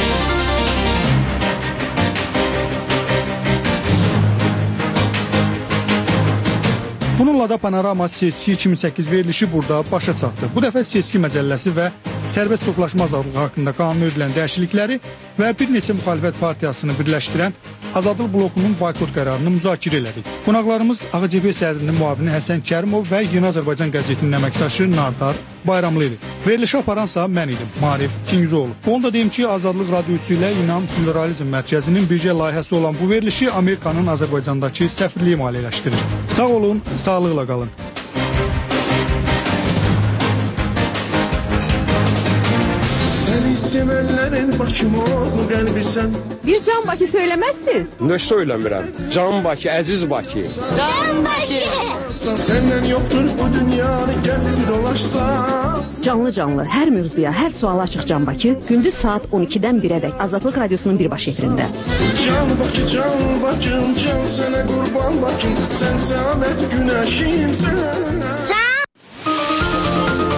Bununla da Panorama Seçki iki min səkkiz verilişi burada başa çatdı. Bu dəfə seçki məcəlləsi və sərbəst toplaşma azadlığı haqqında qanuna edilən dəyişiklikləri və bir neçə müxalifət partiyasını birləşdirən Azadlıq blokunun boykot qərarını müzakirə elədik. Qonaqlarımız A Q C B sədrinin müavini Həsən Kərimov və Yeni Azərbaycan qəzetinin əməkdaşı Nadar Bayramlı idi. Verilişi aparansa mən idim, Marif Çingizoğlu. Onu da deyim ki, Azadlıq radiosu ilə İnam Pluralizm Mərkəzinin birgə layihəsi olan bu verilişi Amerikanın Azərbaycandakı səfirliyi maliyyələşdirir. Sağ olun, sağlıqla qalın. Sevenlerin başım oldu kalbi sen. Bir Can Bakı söylemezsiz. Ne söylemirəm? Can Bakı, əziz Bakı. Can Bakı. Senden yoktur bu dünyanı gezip dolaşsam. Canlı canlı hər mövzuya, hər suala açıq Can Bakı gündüz saat on ikidən birədək Azadlıq radiosunun birbaş efirində. Can Bakı, Can Bakım, can sənə qurban Bakım, sən səadət günəşimsən.